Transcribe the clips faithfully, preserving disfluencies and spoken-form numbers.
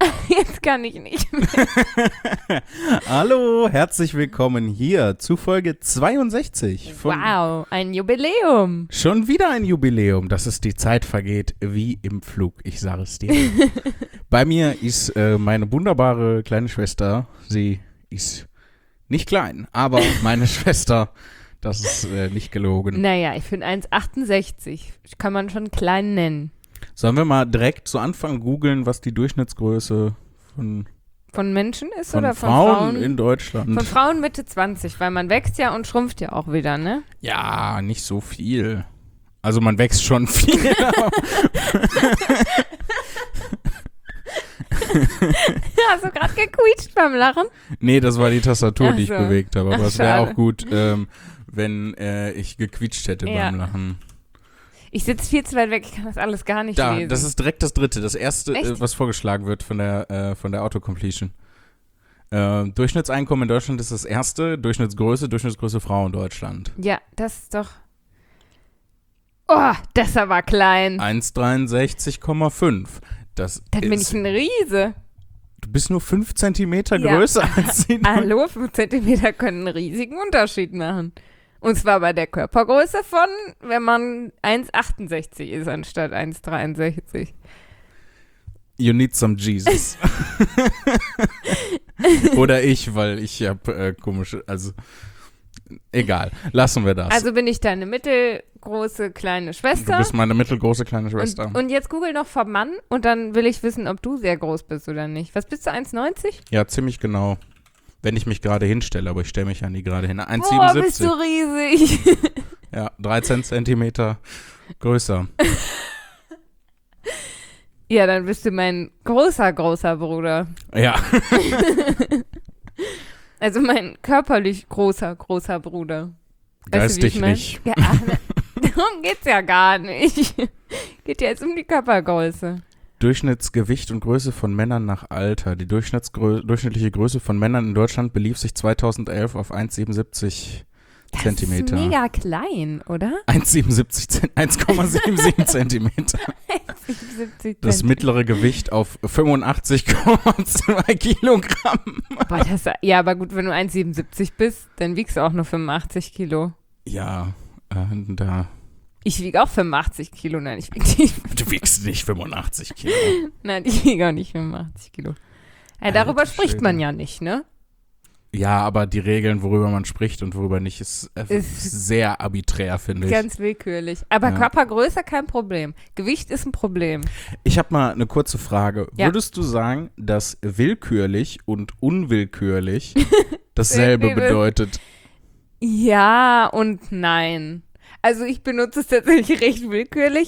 Jetzt kann ich nicht mehr. Hallo, herzlich willkommen hier zu Folge zweiundsechzig. Von Wow, ein Jubiläum. Schon wieder ein Jubiläum, dass es die Zeit vergeht wie im Flug, ich sage es dir. Bei mir ist äh, meine wunderbare kleine Schwester, sie ist nicht klein, aber meine Schwester, das ist äh, nicht gelogen. Naja, ich finde eins Komma achtundsechzig, kann man schon klein nennen. Sollen wir mal direkt zu Anfang googeln, was die Durchschnittsgröße von, von Menschen ist von oder von Frauen, Frauen in Deutschland? Von Frauen Mitte zwanzig, weil man wächst ja und schrumpft ja auch wieder, ne? Ja, nicht so viel. Also man wächst schon viel. Hast du gerade gequietscht beim Lachen? Nee, das war die Tastatur, Ach die ich so. bewegt habe. Aber Ach, es wäre schade. auch gut, ähm, wenn äh, ich gequietscht hätte Ja. beim Lachen. Ich sitze viel zu weit weg, ich kann das alles gar nicht Da, lesen. das ist direkt das dritte. Das erste, äh, Echt? was vorgeschlagen wird von der, äh, von der Autocompletion. Äh, Durchschnittseinkommen in Deutschland ist das erste. Durchschnittsgröße, Durchschnittsgröße Frau in Deutschland. Ja, das ist doch... Oh, das ist aber klein. eins Komma dreiundsechzig Komma fünf. Das Dann bin ist, ich ein Riese. du bist nur fünf Zentimeter Ja. größer als sie. Hallo, fünf Zentimeter können einen riesigen Unterschied machen. Und zwar bei der Körpergröße von, wenn man eins Komma achtundsechzig ist anstatt eins Komma dreiundsechzig. You need some Jesus. Oder ich, weil ich habe äh, komische, also egal, lassen wir das. Also bin ich deine mittelgroße kleine du Schwester. bist meine mittelgroße kleine Schwester. Und, und jetzt google noch vom Mann und dann will ich wissen, ob du sehr groß bist oder nicht. Was bist du, eins Komma neunzig? Ja, ziemlich genau. Wenn ich mich gerade hinstelle, aber ich stelle mich ja nie gerade hin. eins Boah, Komma bist du siebenundsiebzig. riesig. Ja, dreizehn Zentimeter größer. Ja, dann bist du mein großer, großer Bruder. Ja. Also mein körperlich großer, großer Bruder. Weißt du, wie Geistig ich mein? nicht. Ja, ach, ne, darum geht's ja gar nicht. Geht ja jetzt um die Körpergröße. Durchschnittsgewicht und Größe von Männern nach Alter. Die Durchschnittsgrö- durchschnittliche Größe von Männern in Deutschland belief sich zweitausendelf auf eins Komma siebenundsiebzig Das Zentimeter. ist mega klein, oder? eins Komma siebenundsiebzig Zent- eins Komma siebenundsiebzig Zentimeter. siebzig Das Zentimeter. mittlere Gewicht auf fünfundachtzig Komma zwei Kilogramm. Boah, das, ja, aber gut, wenn du eins Komma siebenundsiebzig bist, dann wiegst du auch nur fünfundachtzig Kilo. Ja, äh, da. Ich wiege auch fünfundachtzig Kilo. Nein, ich wiege nicht. Du wiegst nicht fünfundachtzig Kilo. Nein, ich wiege auch nicht fünfundachtzig Kilo. Ja, darüber Alter spricht Schwede. man ja nicht, ne? Ja, aber die Regeln, worüber man spricht und worüber nicht, ist, äh, Ist sehr arbiträr, finde ich. Ganz willkürlich. Aber Ja. Körpergröße kein Problem. Gewicht ist ein Problem. Ich habe mal eine kurze Frage. Ja. Würdest du sagen, dass willkürlich und unwillkürlich dasselbe Nee, nee, bedeutet? Ja und nein. Also ich benutze es tatsächlich recht willkürlich.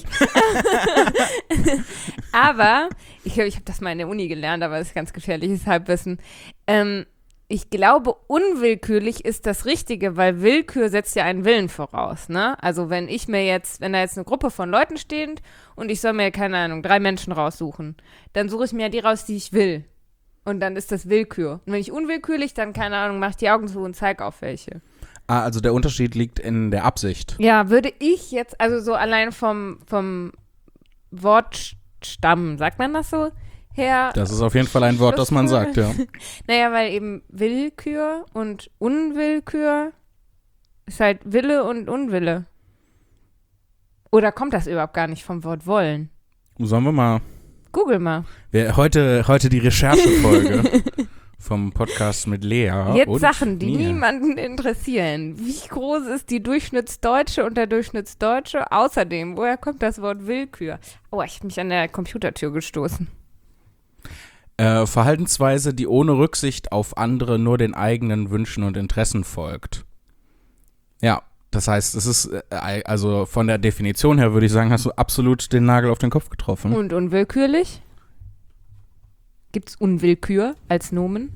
Aber, ich glaube, ich habe das mal in der Uni gelernt, aber das ist ganz gefährliches Halbwissen. Ähm, ich glaube, unwillkürlich ist das Richtige, weil Willkür setzt ja einen Willen voraus, ne? Also wenn ich mir jetzt, wenn da jetzt eine Gruppe von Leuten steht und ich soll mir, keine Ahnung, drei Menschen raussuchen, dann suche ich mir ja die raus, die ich will. Und dann ist das Willkür. Und wenn ich unwillkürlich, dann, keine Ahnung, mache ich die Augen zu und zeige auf welche. Ah, also der Unterschied liegt in der Absicht. Ja, würde ich jetzt, also so allein vom, vom Wortstamm, sagt man das so, her? Das ist auf jeden Fall ein Wort, das man sagt, ja. Naja, weil eben Willkür und Unwillkür ist halt Wille und Unwille. Oder kommt das überhaupt gar nicht vom Wort wollen? Sollen wir mal. Google mal. Wir, heute, heute die Recherchefolge vom Podcast mit Lea. Jetzt und Sachen, die mir. niemanden interessieren. Wie groß ist die Durchschnittsdeutsche und der Durchschnittsdeutsche? Außerdem, woher kommt das Wort Willkür? Oh, ich habe mich an der Computertür gestoßen. Äh, Verhaltensweise, die ohne Rücksicht auf andere nur den eigenen Wünschen und Interessen folgt. Ja, das heißt, es ist, äh, also von der Definition her würde ich sagen, hast du absolut den Nagel auf den Kopf getroffen. Und unwillkürlich? Gibt es Unwillkür als Nomen?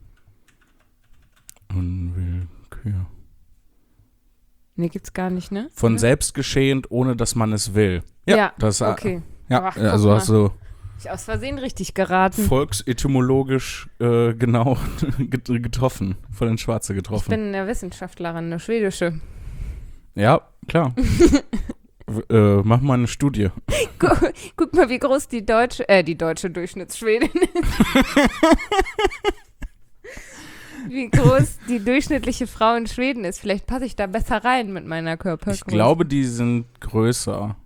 Unwillkür. Nee, gibt's gar nicht, ne? Von Oder? selbst geschehend, ohne dass man es will. Ja, das, äh, okay. Ja, Ach, guck also mal. hast du Ich aus Versehen richtig geraten. volksetymologisch äh, genau get- getroffen, von den Schwarze Ich getroffen. bin eine Wissenschaftlerin, eine schwedische. Ja, klar. Äh, mach mal eine Studie. Guck, guck mal, wie groß die deutsche, äh, die deutsche Durchschnittsschwedin ist. Wie groß die durchschnittliche Frau in Schweden ist. Vielleicht passe ich da besser rein mit meiner Körpergröße. Ich glaube, die sind größer.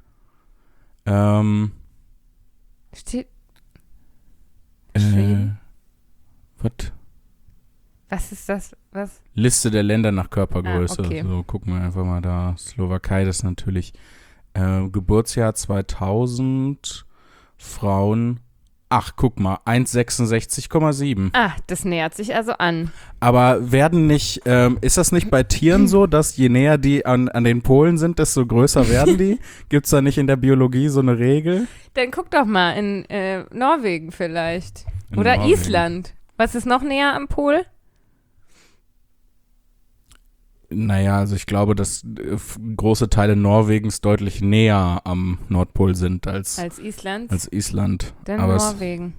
Ähm. Steht. Äh, was? Was ist das? Was? Liste der Länder nach Körpergröße. Ah, okay. So, gucken wir einfach mal da. Slowakei, das ist natürlich äh, Geburtsjahr zweitausend. Frauen. Ach, guck mal, eins Komma sechsundsechzig Komma sieben. Ah, das nähert sich also an. Aber werden nicht, ähm, ist das nicht bei Tieren so, dass je näher die an, an den Polen sind, desto größer werden die? Gibt es da nicht in der Biologie so eine Regel? Dann guck doch mal in äh, Norwegen vielleicht. In Oder Norwegen. Island. Was ist noch näher am Pol? Naja, also ich glaube, dass äh, f- große Teile Norwegens deutlich näher am Nordpol sind als, Als Island? als Island. Dann Aber es, Norwegen.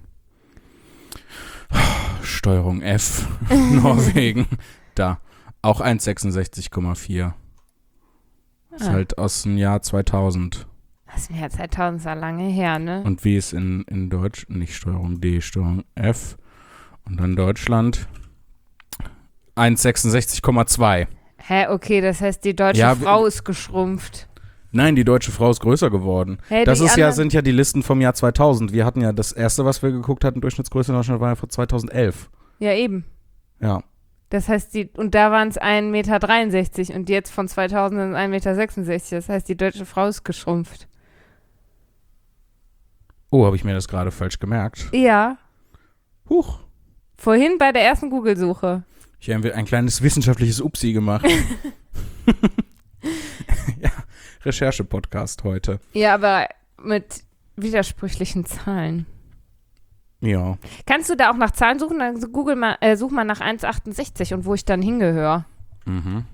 Steuerung F, Norwegen, da. Auch eins Komma sechsundsechzig Komma vier. Ist Ah. halt aus dem Jahr zweitausend. Das ist mir ja zweitausend so lange her, ne? Und wie ist in, in Deutsch, nicht Steuerung D, Steuerung F und dann Deutschland eins Komma sechsundsechzig Komma zwei. Hä, okay, das heißt, die deutsche Ja, Frau ist geschrumpft. Nein, die deutsche Frau ist größer geworden. Hä, Das die ist ja, anderen- sind ja die Listen vom Jahr zweitausend. Wir hatten ja das erste, was wir geguckt hatten, Durchschnittsgröße in Deutschland, war ja von zweitausendelf. Ja, eben. Ja. Das heißt, die, und da waren es ein Meter dreiundsechzig und jetzt von zweitausend sind es ein Meter sechsundsechzig. Das heißt, die deutsche Frau ist geschrumpft. Oh, habe ich mir das gerade falsch gemerkt. Ja, Huch. vorhin bei der ersten Google-Suche. Ich habe ein kleines wissenschaftliches Upsi gemacht. Ja, Recherche-Podcast heute. Ja, aber mit widersprüchlichen Zahlen. Ja. Kannst du da auch nach Zahlen suchen? Dann Google mal, äh, such mal nach eins Komma achtundsechzig und wo ich dann hingehöre. Mhm.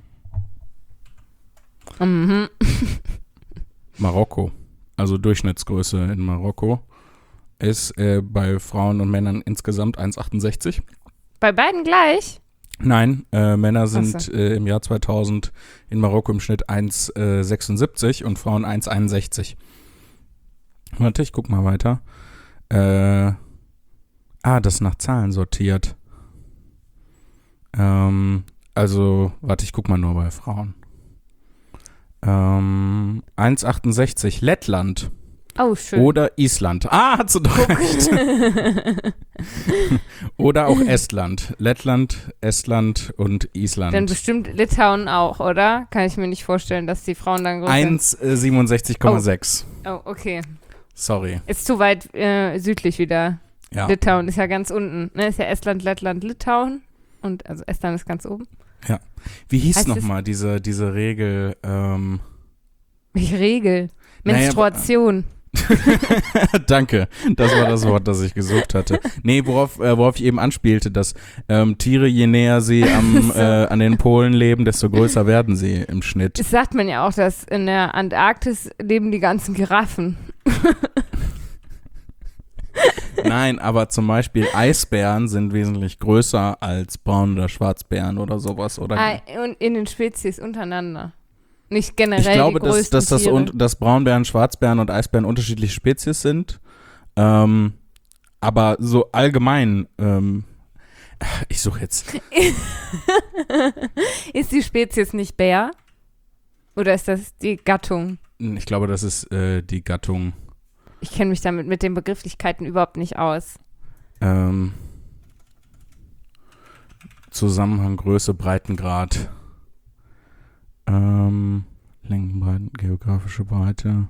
Mhm. Marokko. Also Durchschnittsgröße in Marokko ist äh, bei Frauen und Männern insgesamt eins Komma achtundsechzig. Bei beiden gleich? Nein, äh, Männer sind Ach so. äh, im Jahr zweitausend in Marokko im Schnitt eins Komma sechsundsiebzig und Frauen eins Komma einundsechzig. Warte, ich guck mal weiter. Äh, ah, das ist nach Zahlen sortiert. Ähm, also, warte, ich guck mal nur bei Frauen. Ähm, eins Komma achtundsechzig, Lettland. Oh, schön. Oder Island. Ah, hat sie doch recht. Oder auch Estland. Lettland, Estland und Island. Dann bestimmt Litauen auch, oder? Kann ich mir nicht vorstellen, dass die Frauen dann groß eins Komma siebenundsechzig Komma sechs. sind. Oh, okay. Sorry. Ist zu weit äh, südlich wieder. Ja. Litauen ist ja ganz unten. Ne? Ist ja Estland, Lettland, Litauen. Und also Estland ist ganz oben. Wie hieß Heißt es- nochmal diese, diese Regel? Ähm, Welche Regel? Naja, Menstruation. Danke, das war das Wort, das ich gesucht hatte. Nee, worauf, äh, worauf ich eben anspielte, dass ähm, Tiere, je näher sie am, äh, an den Polen leben, desto größer werden sie im Schnitt. Das sagt man ja auch, dass in der Antarktis leben die ganzen Giraffen. Nein, aber zum Beispiel Eisbären sind wesentlich größer als Braun- oder Schwarzbären oder sowas. Oder Ah, und in den Spezies untereinander. Nicht generell ich glaube, die dass, größten dass, das Tiere. un, dass Braunbären, Schwarzbären und Eisbären unterschiedliche Spezies sind. Ähm, aber so allgemein, ähm, ich suche jetzt. Ist die Spezies nicht Bär? Oder ist das die Gattung? Ich glaube, das ist äh, die Gattung. Ich kenne mich damit mit den Begrifflichkeiten überhaupt nicht aus. Ähm, Zusammenhang, Größe, Breitengrad. Ähm, Längenbreiten, geografische Breite.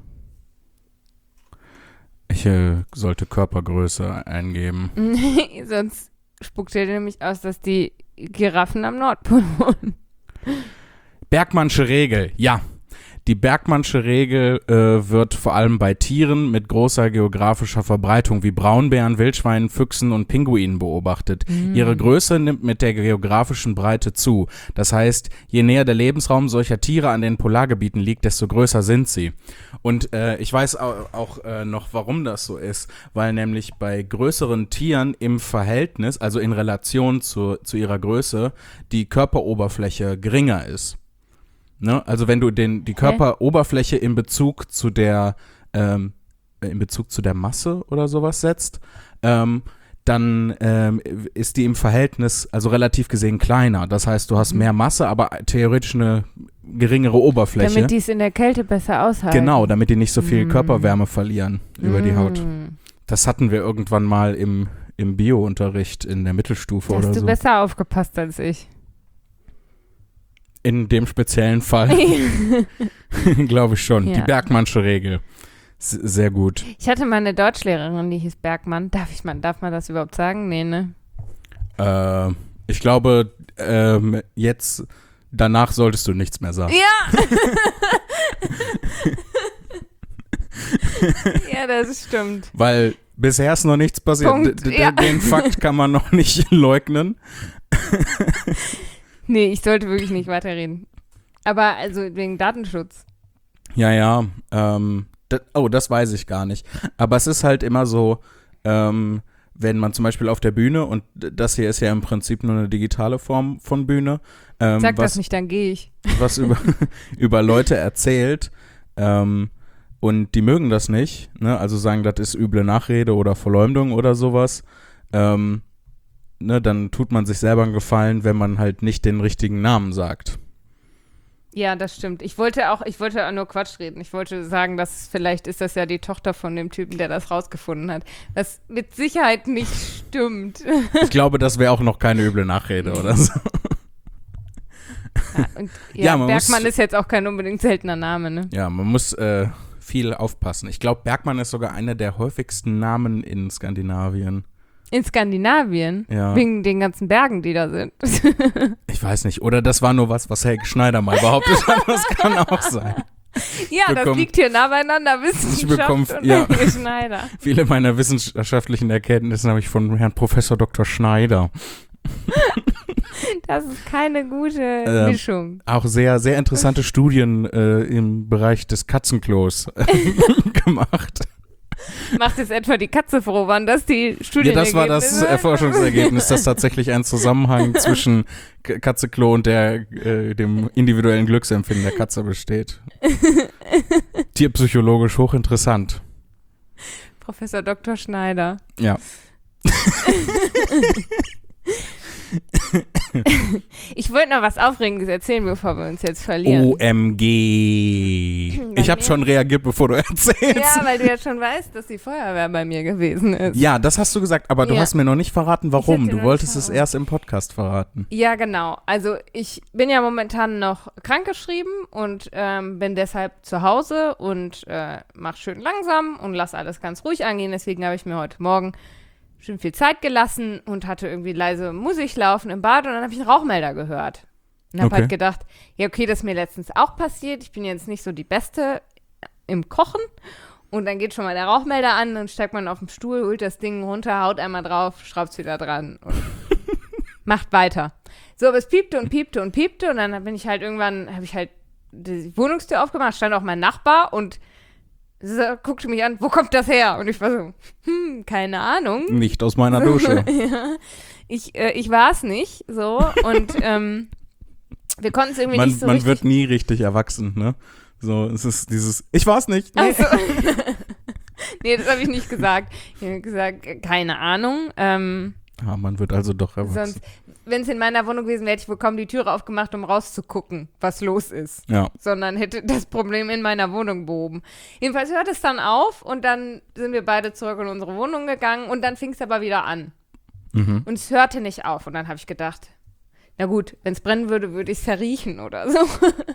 Ich äh, sollte Körpergröße eingeben. Sonst spuckt er nämlich aus, dass die Giraffen am Nordpol wohnen. Bergmannsche Regel, ja. Die Bergmannsche Regel äh, wird vor allem bei Tieren mit großer geografischer Verbreitung wie Braunbären, Wildschweinen, Füchsen und Pinguinen beobachtet. Mhm. Ihre Größe nimmt mit der geografischen Breite zu. Das heißt, je näher der Lebensraum solcher Tiere an den Polargebieten liegt, desto größer sind sie. Und äh, ich weiß auch, auch äh, noch, warum das so ist, weil nämlich bei größeren Tieren im Verhältnis, also in Relation zu, zu ihrer Größe, die Körperoberfläche geringer ist. Ne? Also wenn du den, die Körperoberfläche in Bezug zu der ähm, in Bezug zu der Masse oder sowas setzt, ähm, dann ähm, ist die im Verhältnis, also relativ gesehen kleiner. Das heißt, du hast mehr Masse, aber theoretisch eine geringere Oberfläche. Damit die es in der Kälte besser aushalten. Genau, damit die nicht so viel Mm. Körperwärme verlieren über Mm. die Haut. Das hatten wir irgendwann mal im, im Bio-Unterricht in der Mittelstufe Hast oder du so. besser aufgepasst als ich. In dem speziellen Fall glaube ich schon. Ja. Die Bergmannsche Regel. S- Sehr gut. Ich hatte mal eine Deutschlehrerin, die hieß Bergmann. Darf ich mal, darf man das überhaupt sagen? Nee, ne? Äh, ich glaube, ähm, jetzt danach solltest du nichts mehr sagen. Ja! Ja, das stimmt. Weil bisher ist noch nichts passiert. Punkt, D- d- ja. Den Fakt kann man noch nicht leugnen. Nee, ich sollte wirklich nicht weiterreden. Aber also wegen Datenschutz. Ja, ja. Ähm, das, oh, das weiß ich gar nicht. Aber es ist halt immer so, ähm, wenn man zum Beispiel auf der Bühne, und das hier ist ja im Prinzip nur eine digitale Form von Bühne, ähm, Sag was, das nicht, dann gehe ich. was über, über Leute erzählt, ähm, und die mögen das nicht, ne? Also sagen, das ist üble Nachrede oder Verleumdung oder sowas, ähm, ne? Dann tut man sich selber einen Gefallen, wenn man halt nicht den richtigen Namen sagt. Ja, das stimmt. Ich wollte auch, ich wollte auch nur Quatsch reden. Ich wollte sagen, dass vielleicht ist das ja die Tochter von dem Typen, der das rausgefunden hat. Was mit Sicherheit nicht stimmt. Ich glaube, das wäre auch noch keine üble Nachrede oder so. Ja, und ja, Ja, man Bergmann muss- ist jetzt auch kein unbedingt seltener Name, ne? Ja, man muss äh, viel aufpassen. Ich glaube, Bergmann ist sogar einer der häufigsten Namen in Skandinavien. In Skandinavien. Ja. Wegen den ganzen Bergen, die da sind. Ich weiß nicht. Oder das war nur was, was Helge Schneider mal behauptet hat. Das kann auch sein. Ja, das bekomm- liegt hier nah beieinander, Wissenschaft bekomm- und ja. Helge Schneider. Viele meiner wissenschaftlichen Erkenntnisse habe ich von Herrn Professor Doktor Schneider. Das ist keine gute Ähm, Mischung. Auch sehr, sehr interessante Studien äh, im Bereich des Katzenklos äh, gemacht. Macht jetzt etwa die Katze froh, wann das die Ja, Studien das war das Erforschungsergebnis, dass tatsächlich ein Zusammenhang zwischen K- Katzeklo und der, äh, dem individuellen Glücksempfinden der Katze besteht. Tierpsychologisch hochinteressant. Professor Doktor Schneider. Ja. Ich wollte noch was Aufregendes erzählen, bevor wir uns jetzt verlieren. O M G. Bei Ich habe mir? schon reagiert, bevor du erzählst. Ja, weil du ja schon weißt, dass die Feuerwehr bei mir gewesen ist. Ja, das hast du gesagt, aber du Ja. hast mir noch nicht verraten, warum. dir Du noch wolltest nicht es verraten. erst im Podcast verraten. Ja, genau. Also ich bin ja momentan noch krankgeschrieben und ähm, bin deshalb zu Hause und äh, mach schön langsam und lass alles ganz ruhig angehen. Deswegen habe ich mir heute Morgen schön viel Zeit gelassen und hatte irgendwie leise Musik laufen im Bad und dann habe ich einen Rauchmelder gehört. Und habe Okay. halt gedacht, ja okay, das ist mir letztens auch passiert. Ich bin jetzt nicht so die Beste im Kochen. Und dann geht schon mal der Rauchmelder an, dann steigt man auf den Stuhl, holt das Ding runter, haut einmal drauf, schraubt es wieder dran und macht weiter. So, aber es piepte und piepte und piepte und dann bin ich halt irgendwann, habe ich halt die Wohnungstür aufgemacht, stand auch mein Nachbar und so, guckte mich an, wo kommt das her? Und ich war so, hm, keine Ahnung. Nicht aus meiner Dusche. Ja, ich, äh, ich war es nicht, so, und ähm, wir konnten es irgendwie Man, nicht so man richtig. wird nie richtig erwachsen, ne? So, es ist dieses, ich war's nicht. Nee. Also, nee, das habe ich nicht gesagt. Ich habe gesagt, äh, keine Ahnung. Ähm, Ah, man wird also doch erwachsen. sonst, wenn es in meiner Wohnung gewesen wäre, hätte ich wohl kaum die Türe aufgemacht, um rauszugucken, was los ist. Ja. Sondern hätte das Problem in meiner Wohnung behoben. Jedenfalls hört es dann auf und dann sind wir beide zurück in unsere Wohnung gegangen und dann fing es aber wieder an. Mhm. Und es hörte nicht auf. Und dann habe ich gedacht, na gut, wenn es brennen würde, würde ich es verriechen oder so.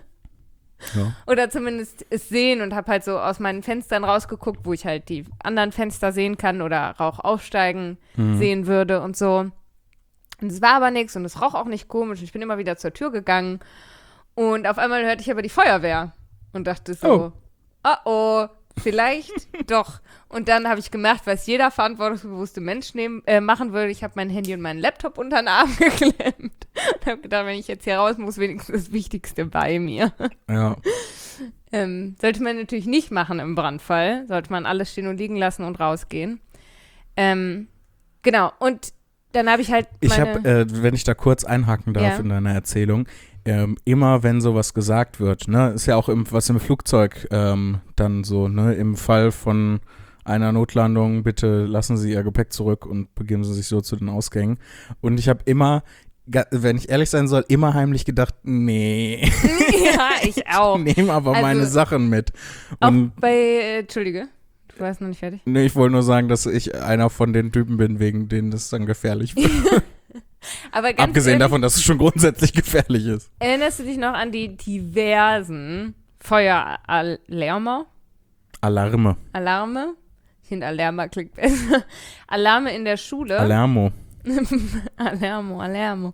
Ja. Oder zumindest es sehen und habe halt so aus meinen Fenstern rausgeguckt, wo ich halt die anderen Fenster sehen kann oder Rauch aufsteigen Mhm. sehen würde und so. Und es war aber nichts und es roch auch nicht komisch. Ich bin immer wieder zur Tür gegangen und auf einmal hörte ich aber die Feuerwehr und dachte so, oh, oh, vielleicht doch. Und dann habe ich gemacht, was jeder verantwortungsbewusste Mensch nehmen, äh, machen würde. Ich habe mein Handy und meinen Laptop unter den Arm geklemmt und habe gedacht, wenn ich jetzt hier raus muss, wenigstens das Wichtigste bei mir. Ja. Ähm, sollte man natürlich nicht machen im Brandfall. Sollte man alles stehen und liegen lassen und rausgehen. Ähm, genau. Und dann habe ich halt Ich meine... habe, äh, wenn ich da kurz einhaken darf Ja. in deiner Erzählung, ähm, immer wenn sowas gesagt wird, ne, ist ja auch im, was im Flugzeug ähm, dann so, ne, im Fall von einer Notlandung, bitte lassen Sie Ihr Gepäck zurück und begeben Sie sich so zu den Ausgängen. Und ich habe immer, ga- wenn ich ehrlich sein soll, immer heimlich gedacht, nee, ja, ich auch. ich nehme aber Also, meine Sachen mit. Auch Und bei, äh, Entschuldige, du warst noch nicht fertig. nee, ich wollte nur sagen, dass ich einer von den Typen bin, wegen denen das dann gefährlich wird. Aber ganz Abgesehen ehrlich, davon, dass es schon grundsätzlich gefährlich ist. erinnerst du dich noch an die diversen Feueralarme? Alarme. Alarme? Ich finde Alarma klingt besser. Alarme in der Schule. Alarmo. Alarmo, Alarmo.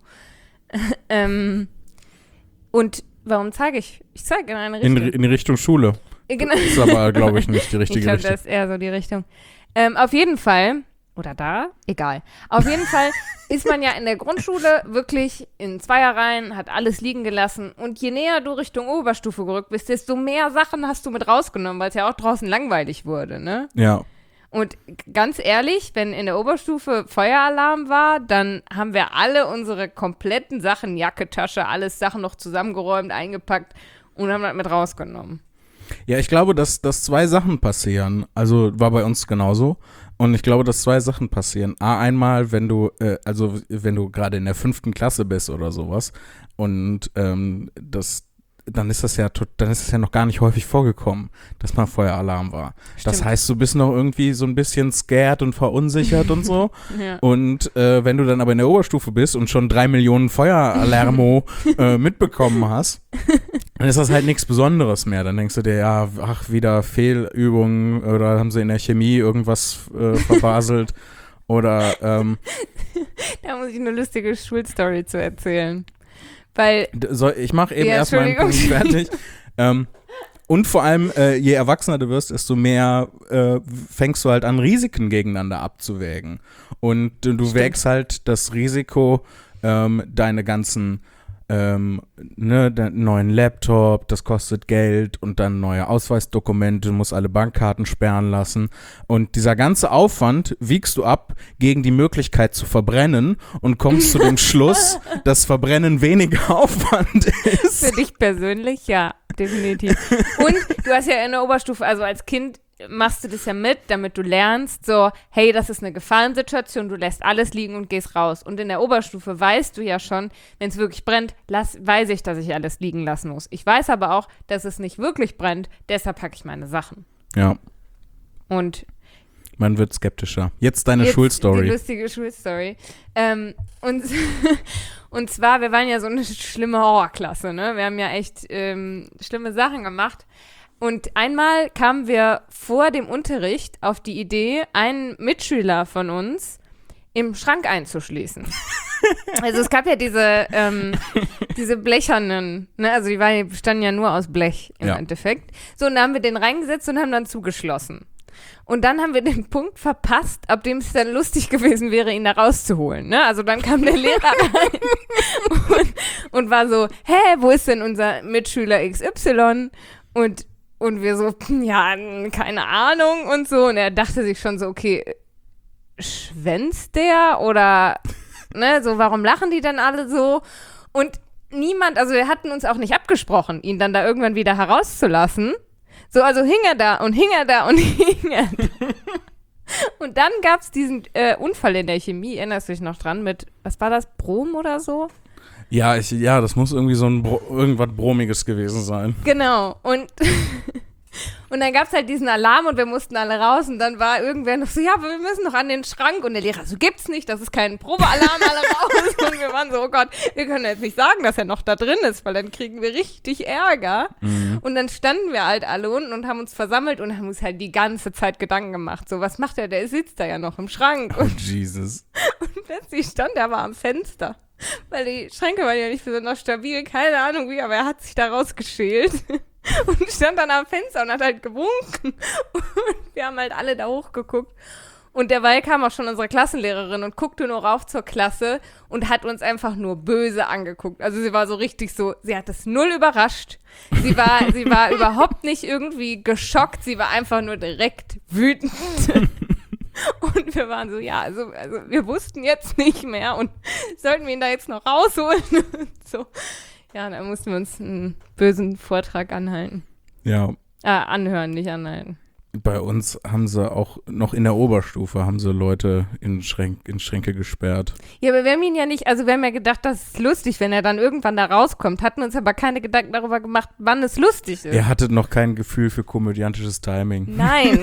ähm, und warum zeige ich? Ich zeige in eine In, Richtung. in die Richtung Schule. Genau. Ist aber, glaube ich, nicht die Ich richtige glaube, Richtung. das ist eher so die Richtung. Ähm, auf jeden Fall, oder da, egal. Auf jeden Fall ist man ja in der Grundschule wirklich in Zweierreihen, hat alles liegen gelassen. Und je näher du Richtung Oberstufe gerückt bist, desto mehr Sachen hast du mit rausgenommen, weil es ja auch draußen langweilig wurde, ne? Ja. Und ganz ehrlich, wenn in der Oberstufe Feueralarm war, dann haben wir alle unsere kompletten Sachen, Jacke, Tasche, alles Sachen noch zusammengeräumt, eingepackt und haben das mit rausgenommen. Ja, ich glaube, dass, dass zwei Sachen passieren. Also war bei uns genauso. Und ich glaube, dass zwei Sachen passieren. A, einmal, wenn du, äh, also wenn du gerade in der fünften Klasse bist oder sowas und ähm, das, dann ist das ja, tot- dann ist es ja noch gar nicht häufig vorgekommen, dass mal Feueralarm war. Das Stimmt. heißt, du bist noch irgendwie so ein bisschen scared und verunsichert und so. Ja. Und äh, wenn du dann aber in der Oberstufe bist und schon drei Millionen Feueralarmo äh, mitbekommen hast, dann ist das halt nichts Besonderes mehr. Dann denkst du dir, ja, ach, wieder Fehlübungen oder haben sie in der Chemie irgendwas äh, verbaselt oder ähm, Da muss ich eine lustige Schulstory zu erzählen. Weil, d- soll, ich mache eben Ja, erst meinen Punkt Entschuldigung. fertig. ähm, und vor allem, äh, je erwachsener du wirst, desto mehr äh, fängst du halt an, Risiken gegeneinander abzuwägen. Und äh, du Stimmt. wägst halt das Risiko, ähm, deine ganzen ähm, ne, den neuen Laptop, das kostet Geld und dann neue Ausweisdokumente, du musst alle Bankkarten sperren lassen. Und dieser ganze Aufwand wiegst du ab gegen die Möglichkeit zu verbrennen und kommst zu dem Schluss, dass Verbrennen weniger Aufwand ist. für dich persönlich, ja, definitiv. Und du hast ja in der Oberstufe, also als Kind machst du das ja mit, damit du lernst, so, hey, das ist eine Gefahrensituation, du lässt alles liegen und gehst raus. Und in der Oberstufe weißt du ja schon, wenn es wirklich brennt, lass, weiß ich, dass ich alles liegen lassen muss. Ich weiß aber auch, dass es nicht wirklich brennt, deshalb packe ich meine Sachen. Ja, Und man wird skeptischer. Jetzt deine jetzt Schulstory. Die lustige Schulstory. Ähm, und, und zwar, wir waren ja so eine schlimme Horrorklasse, ne? Wir haben ja echt ähm, schlimme Sachen gemacht. Und einmal kamen wir vor dem Unterricht auf die Idee, einen Mitschüler von uns im Schrank einzuschließen. Also es gab ja diese, ähm, diese blechernen, ne? Also die waren, die bestanden ja nur aus Blech im Ja. Endeffekt. So, und da haben wir den reingesetzt und haben dann zugeschlossen. Und dann haben wir den Punkt verpasst, ab dem es dann lustig gewesen wäre, ihn da rauszuholen. Ne? Also dann kam der Lehrer rein und, und war so, hä, wo ist denn unser Mitschüler X Y? Und, und wir so, ja, keine Ahnung und so. Und er dachte sich schon so, okay, schwänzt der? Oder, ne, so, warum lachen die dann alle so? Und niemand, also wir hatten uns auch nicht abgesprochen, ihn dann da irgendwann wieder herauszulassen. So, also hing er da und hing er da und hing er da. Und dann gab es diesen äh, Unfall in der Chemie, erinnerst du dich noch dran, mit, was war das, Brom oder so? Ja, ich, ja, das muss irgendwie so ein Bro- irgendwas Bromiges gewesen sein. Genau. Und, und dann gab es halt diesen Alarm und wir mussten alle raus und dann war irgendwer noch so, ja, aber wir müssen noch an den Schrank und der Lehrer so, gibt's nicht, das ist kein Probealarm, alle raus. Und wir waren so, oh Gott, wir können jetzt nicht sagen, dass er noch da drin ist, weil dann kriegen wir richtig Ärger. Mhm. Und dann standen wir halt alle unten und haben uns versammelt und haben uns halt die ganze Zeit Gedanken gemacht. So, was macht er? Der sitzt da ja noch im Schrank. Oh, Und Jesus. plötzlich stand er aber am Fenster. Weil die Schränke waren ja nicht besonders stabil, keine Ahnung wie, aber er hat sich da rausgeschält. Und stand dann am Fenster und hat halt gewunken. Und wir haben halt alle da hochgeguckt. Und derweil kam auch schon unsere Klassenlehrerin und guckte nur rauf zur Klasse und hat uns einfach nur böse angeguckt. Also sie war so richtig so, sie hat es null überrascht. Sie war, sie war überhaupt nicht irgendwie geschockt, sie war einfach nur direkt wütend. Und wir waren so, ja, also, also wir wussten jetzt nicht mehr und sollten wir ihn da jetzt noch rausholen und so. Ja, dann mussten wir uns einen bösen Vortrag anhalten. Ja. Äh, anhören, nicht anhalten. Bei uns haben sie auch noch in der Oberstufe haben sie Leute in, Schränk, in Schränke gesperrt. Ja, aber wir haben ihn ja nicht, also wir haben ja gedacht, das ist lustig, wenn er dann irgendwann da rauskommt. Hatten uns aber keine Gedanken darüber gemacht, wann es lustig ist. Er hatte noch kein Gefühl für komödiantisches Timing. Nein.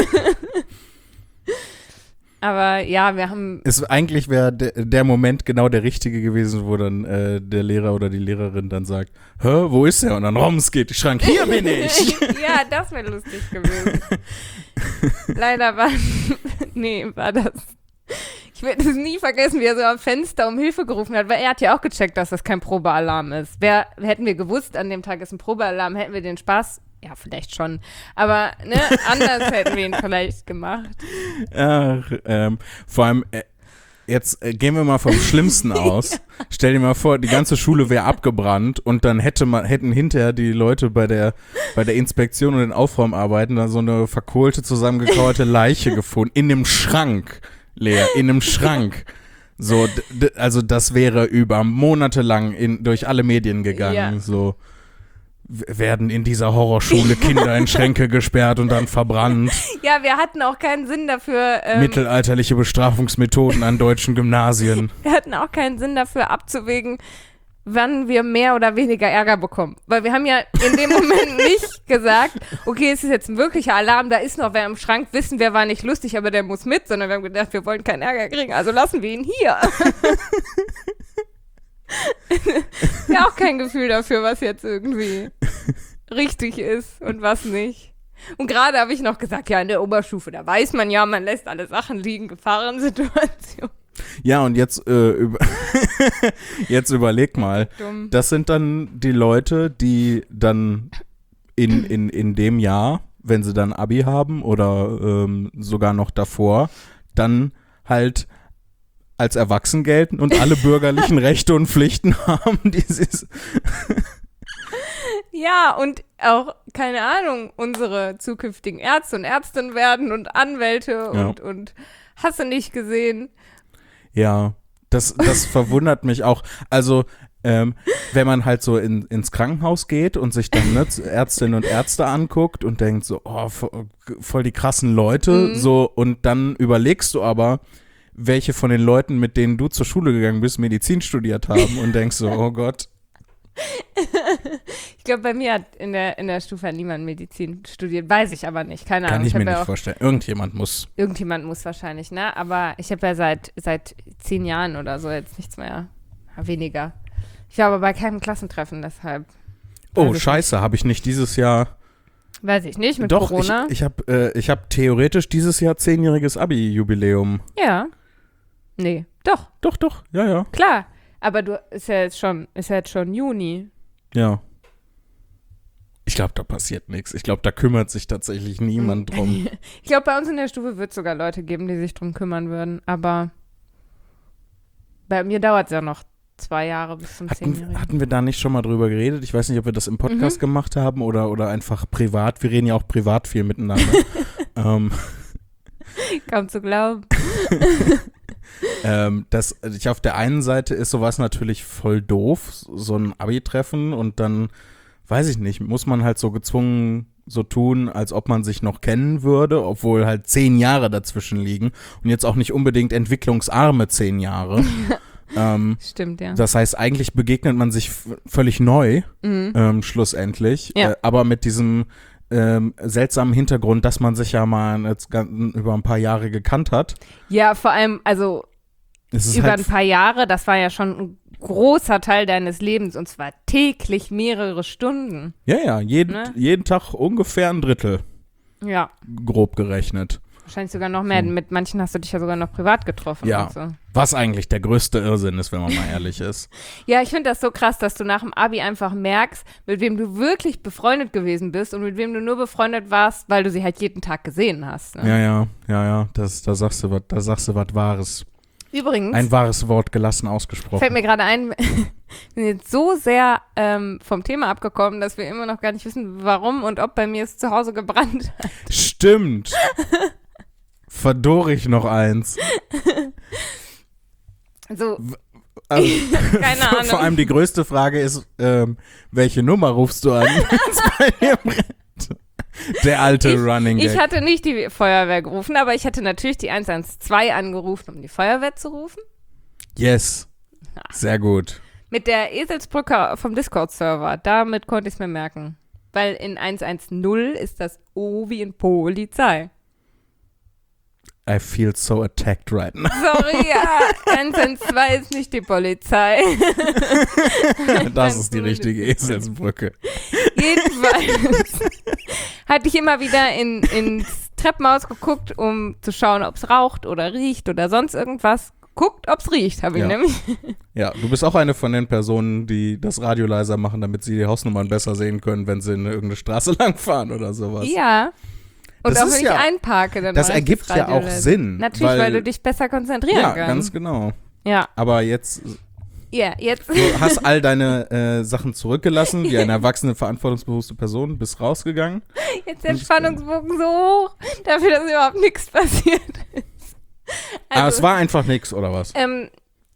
Aber ja, wir haben... Es, eigentlich wäre de, der Moment genau der richtige gewesen, wo dann äh, der Lehrer oder die Lehrerin dann sagt, hä, wo ist er? Und dann Roms geht, ich schrank, hier bin ich. Ja, das wäre lustig gewesen. Leider war, nee, war das, ich werde es nie vergessen, wie er so am Fenster um Hilfe gerufen hat, weil er hat ja auch gecheckt, dass das kein Probealarm ist. Wär, hätten wir gewusst, an dem Tag ist ein Probealarm, hätten wir den Spaß... Ja, vielleicht schon. Aber ne, anders hätten wir ihn vielleicht gemacht. Ach, ähm, vor allem, äh, jetzt äh, gehen wir mal vom Schlimmsten aus. Ja. Stell dir mal vor, die ganze Schule wäre abgebrannt und dann hätte man, hätten hinterher die Leute bei der, bei der Inspektion und den Aufräumarbeiten da so eine verkohlte, zusammengekauerte Leiche gefunden. In einem Schrank, Lea, in einem Schrank. So, d- d- also das wäre über Monate lang in, durch alle Medien gegangen. Ja. So. Werden in dieser Horrorschule Kinder in Schränke gesperrt und dann verbrannt. Ja, wir hatten auch keinen Sinn dafür. Ähm, Mittelalterliche Bestrafungsmethoden an deutschen Gymnasien. Wir hatten auch keinen Sinn dafür abzuwägen, wann wir mehr oder weniger Ärger bekommen. Weil wir haben ja in dem Moment nicht gesagt, okay, es ist jetzt ein wirklicher Alarm, da ist noch wer im Schrank, wissen wir, war nicht lustig, aber der muss mit, sondern wir haben gedacht, wir wollen keinen Ärger kriegen, also lassen wir ihn hier. Ja, auch kein Gefühl dafür, was jetzt irgendwie richtig ist und was nicht. Und gerade habe ich noch gesagt, ja, in der Oberstufe, da weiß man ja, man lässt alle Sachen liegen, Gefahrensituation. Ja, und jetzt, äh, über jetzt überleg mal, Dumm. Das sind dann die Leute, die dann in, in, in dem Jahr, wenn sie dann Abi haben oder ähm, sogar noch davor, dann halt als erwachsen gelten und alle bürgerlichen Rechte und Pflichten haben, die sie... Ja, und auch, keine Ahnung, unsere zukünftigen Ärzte und Ärztinnen werden und Anwälte Ja. und, und hast du nicht gesehen. Ja, das, das verwundert mich auch. Also, ähm, wenn man halt so in, ins Krankenhaus geht und sich dann ne, Ärztinnen und Ärzte anguckt und denkt so, oh, voll die krassen Leute, Mhm. so, und dann überlegst du aber, welche von den Leuten, mit denen du zur Schule gegangen bist, Medizin studiert haben und denkst so, oh Gott. Ich glaube, bei mir hat in der, in der Stufe niemand Medizin studiert, weiß ich aber nicht, keine Kann Ahnung. ich mir hab nicht ja auch, vorstellen. Irgendjemand muss. Irgendjemand muss wahrscheinlich, ne? Aber ich habe ja seit, seit zehn Jahren oder so jetzt nichts mehr, weniger. Ich war aber bei keinem Klassentreffen, deshalb. Oh, ich scheiße, habe ich nicht dieses Jahr... Weiß ich nicht, mit Doch, Corona. ich, ich habe äh, ich hab theoretisch dieses Jahr zehnjähriges Abi-Jubiläum. Ja. Nee, doch, Doch, doch, ja, ja. klar. Aber du, ist ja jetzt schon, ist ja jetzt schon Juni. Ja. Ich glaube, da passiert nichts. Ich glaube, da kümmert sich tatsächlich niemand drum. Ich glaube, bei uns in der Stufe wird es sogar Leute geben, die sich drum kümmern würden. Aber bei mir dauert es ja noch zwei Jahre bis zum Hatten, Zehnjährigen. hatten wir da nicht schon mal drüber geredet? Ich weiß nicht, ob wir das im Podcast Mhm. gemacht haben oder, oder einfach privat. Wir reden ja auch privat viel miteinander. ähm, Kaum zu glauben. ähm, das, ich auf der einen Seite ist sowas natürlich voll doof, so ein Abi-Treffen, und dann, weiß ich nicht, muss man halt so gezwungen so tun, als ob man sich noch kennen würde, obwohl halt zehn Jahre dazwischen liegen und jetzt auch nicht unbedingt entwicklungsarme zehn Jahre. ähm, Stimmt, ja. Das heißt, eigentlich begegnet man sich f- völlig neu, Mhm. ähm, schlussendlich, Ja. äh, aber mit diesem ähm, seltsamen Hintergrund, dass man sich ja mal jetzt ganz, über ein paar Jahre gekannt hat. Ja, vor allem, also Es ist über halt ein paar Jahre, das war ja schon ein großer Teil deines Lebens und zwar täglich mehrere Stunden. Ja, ja, jeden, Ne? jeden Tag ungefähr ein Drittel, Ja, grob gerechnet. wahrscheinlich sogar noch mehr. Hm. Mit manchen hast du dich ja sogar noch privat getroffen. Ja. Und so. Was eigentlich der größte Irrsinn ist, wenn man mal ehrlich ist. Ja, ich finde das so krass, dass du nach dem Abi einfach merkst, mit wem du wirklich befreundet gewesen bist und mit wem du nur befreundet warst, weil du sie halt jeden Tag gesehen hast. Ne? Ja, ja, ja, ja, das, da sagst du was, da sagst du was Wahres. Übrigens, Ein wahres Wort gelassen fällt ausgesprochen. mir gerade ein, wir sind jetzt so sehr ähm, vom Thema abgekommen, dass wir immer noch gar nicht wissen, warum und ob bei mir es zu Hause gebrannt hat. Stimmt. verdorre ich noch eins. So, Also, keine vor, Ahnung. vor allem die größte Frage ist, ähm, welche Nummer rufst du an, wenn's bei dir brennt? Der alte ich, Running Gag. Ich hatte nicht die Feuerwehr gerufen, aber ich hatte natürlich die eins eins zwei angerufen, um die Feuerwehr zu rufen. Yes. Sehr gut. Mit der Eselsbrücke vom Discord-Server, damit konnte ich es mir merken. Weil in eins eins null ist das O wie in Polizei. I feel so attacked right now. Sorry, ja, eins eins zwei ist nicht die Polizei. Das ist die richtige Eselsbrücke. Jedenfalls hatte ich immer wieder in, ins Treppenhaus geguckt, um zu schauen, ob es raucht oder riecht oder sonst irgendwas. Guckt, ob es riecht, habe ich Ja. nämlich. Ja, du bist auch eine von den Personen, die das Radio leiser machen, damit sie die Hausnummern besser sehen können, wenn sie in irgendeine Straße langfahren oder sowas. Ja. Und Das auch ist wenn ja- ich einparke, dann Das mache ich ergibt ja Radio auch leiser. Sinn. Natürlich, weil, du dich besser konzentrieren Ja, kannst. ganz genau. Ja, Aber jetzt, ja, jetzt. du hast all deine äh, Sachen zurückgelassen, wie eine erwachsene, verantwortungsbewusste Person, bist rausgegangen. Jetzt der Spannungsbogen so hoch, dafür, dass überhaupt nichts passiert ist. Aber es war einfach nix, oder was? ähm,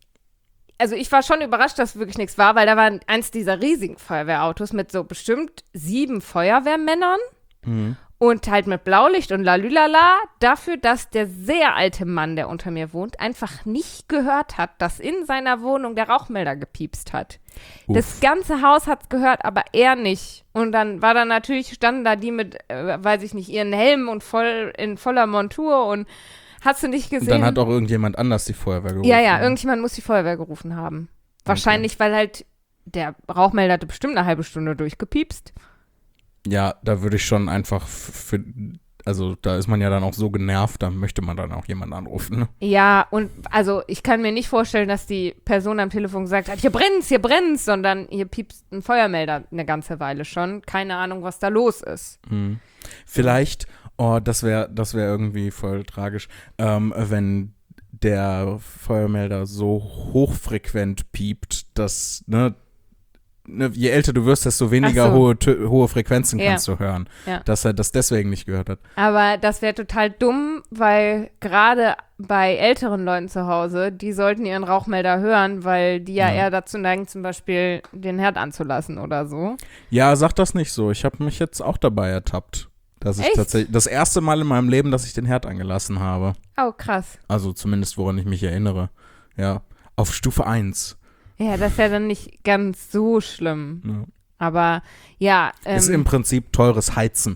also ich war schon überrascht, dass wirklich nichts war, weil da war eins dieser riesigen Feuerwehrautos mit so bestimmt sieben Feuerwehrmännern Mhm. und halt mit Blaulicht und lalülala, dafür, dass der sehr alte Mann, der unter mir wohnt, einfach nicht gehört hat, dass in seiner Wohnung der Rauchmelder gepiepst hat. Uff. Das ganze Haus hat's gehört, aber er nicht. Und dann war da natürlich, standen da die mit, äh, weiß ich nicht, ihren Helm und voll in voller Montur und hast du nicht Und gesehen? dann hat auch irgendjemand anders die Feuerwehr gerufen. ja, ja, irgendjemand muss die Feuerwehr gerufen haben. Wahrscheinlich, weil halt der Rauchmelder hatte bestimmt eine halbe Stunde durchgepiepst. Ja, da würde ich schon einfach f- für, also da ist man ja dann auch so genervt, da möchte man dann auch jemanden anrufen. Ne? Ja, und also ich kann mir nicht vorstellen, dass die Person am Telefon gesagt hat, hier brennt's, hier brennt's, sondern hier piepst ein Feuermelder eine ganze Weile schon. Keine Ahnung, was da los ist. Hm. Vielleicht, oh, das wäre das wäre irgendwie voll tragisch, ähm, wenn der Feuermelder so hochfrequent piept, dass, ne, ne, je älter du wirst, desto weniger Ach so. hohe, Tö- hohe Frequenzen Ja. kannst du hören. Ja. Dass er das deswegen nicht gehört hat. Aber das wäre total dumm, weil gerade bei älteren Leuten zu Hause, die sollten ihren Rauchmelder hören, weil die ja, Ja. eher dazu neigen, zum Beispiel den Herd anzulassen oder so. Ja, sag das nicht so. Ich habe mich jetzt auch dabei ertappt. Dass ich Echt? tatsächlich, das erste Mal in meinem Leben, dass ich den Herd angelassen habe. Oh, krass. Also zumindest, woran ich mich erinnere. Ja, auf Stufe eins. Ja, das ist ja dann nicht ganz so schlimm. Ja. Aber ja, ähm, Ist im Prinzip teures Heizen.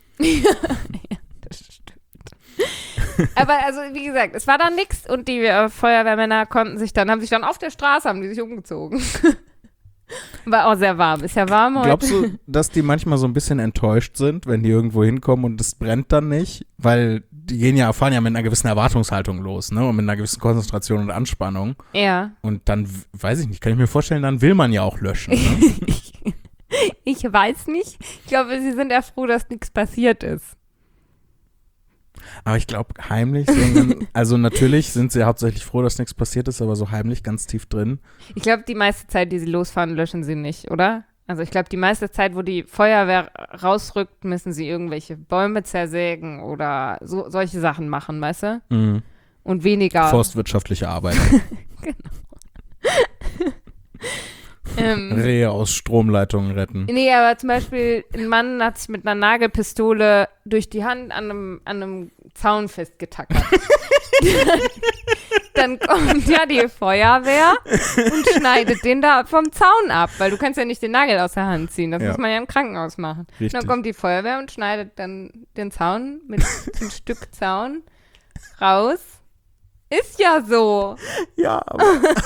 das stimmt. Aber also, wie gesagt, es war dann nix und die äh, Feuerwehrmänner konnten sich dann, haben sich dann auf der Straße, haben die sich umgezogen. War auch sehr warm. Ist ja warm heute. Glaubst du, dass die manchmal so ein bisschen enttäuscht sind, wenn die irgendwo hinkommen und es brennt dann nicht? Weil die gehen ja, fahren ja mit einer gewissen Erwartungshaltung los, ne? Und mit einer gewissen Konzentration und Anspannung. Ja. Und dann, w- weiß ich nicht, kann ich mir vorstellen, dann will man ja auch löschen, ne? ich, ich weiß nicht. Ich glaube, sie sind eher froh, dass nichts passiert ist. Aber ich glaube, heimlich, so ein- also natürlich sind sie hauptsächlich froh, dass nichts passiert ist, aber so heimlich ganz tief drin. Ich glaube, die meiste Zeit, die sie losfahren, löschen sie nicht, oder? Also ich glaube, die meiste Zeit, wo die Feuerwehr rausrückt, müssen sie irgendwelche Bäume zersägen oder so, solche Sachen machen, weißt du? Mhm. Und weniger. Forstwirtschaftliche Arbeit. ähm, Rehe aus Stromleitungen retten. Nee, aber zum Beispiel ein Mann hat sich mit einer Nagelpistole durch die Hand an einem, an einem Zaun festgetackert. Dann kommt ja die Feuerwehr und schneidet den da vom Zaun ab, weil du kannst ja nicht den Nagel aus der Hand ziehen. Das Ja. muss man ja im Krankenhaus machen. Richtig. Dann kommt die Feuerwehr und schneidet dann den Zaun mit einem Stück Zaun raus. Ist ja so. Ja, aber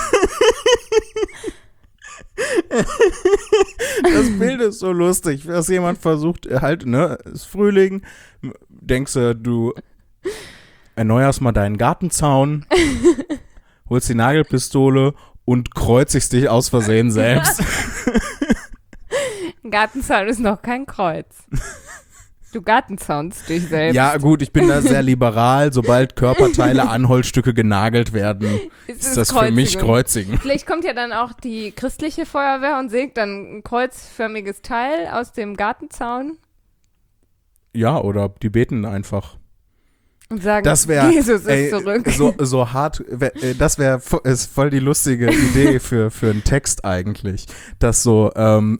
das Bild ist so lustig, dass jemand versucht, halt, ne, es ist Frühling, denkst du, du erneuerst mal deinen Gartenzaun, holst die Nagelpistole und kreuzigst dich aus Versehen selbst. Ein Gartenzaun ist noch kein Kreuz. Du gartenzaunst dich selbst. Ja, gut, ich bin da sehr liberal. Sobald Körperteile an Holzstücke genagelt werden, ist es das für mich Kreuzigung. Kreuzigen. Vielleicht kommt ja dann auch die christliche Feuerwehr und sägt dann ein kreuzförmiges Teil aus dem Gartenzaun. Ja, oder die beten einfach. Und sagen, das wär, Jesus ist ey, zurück. So, so hart, wär, das wäre ist voll die lustige Idee für, für einen Text eigentlich, dass so ähm,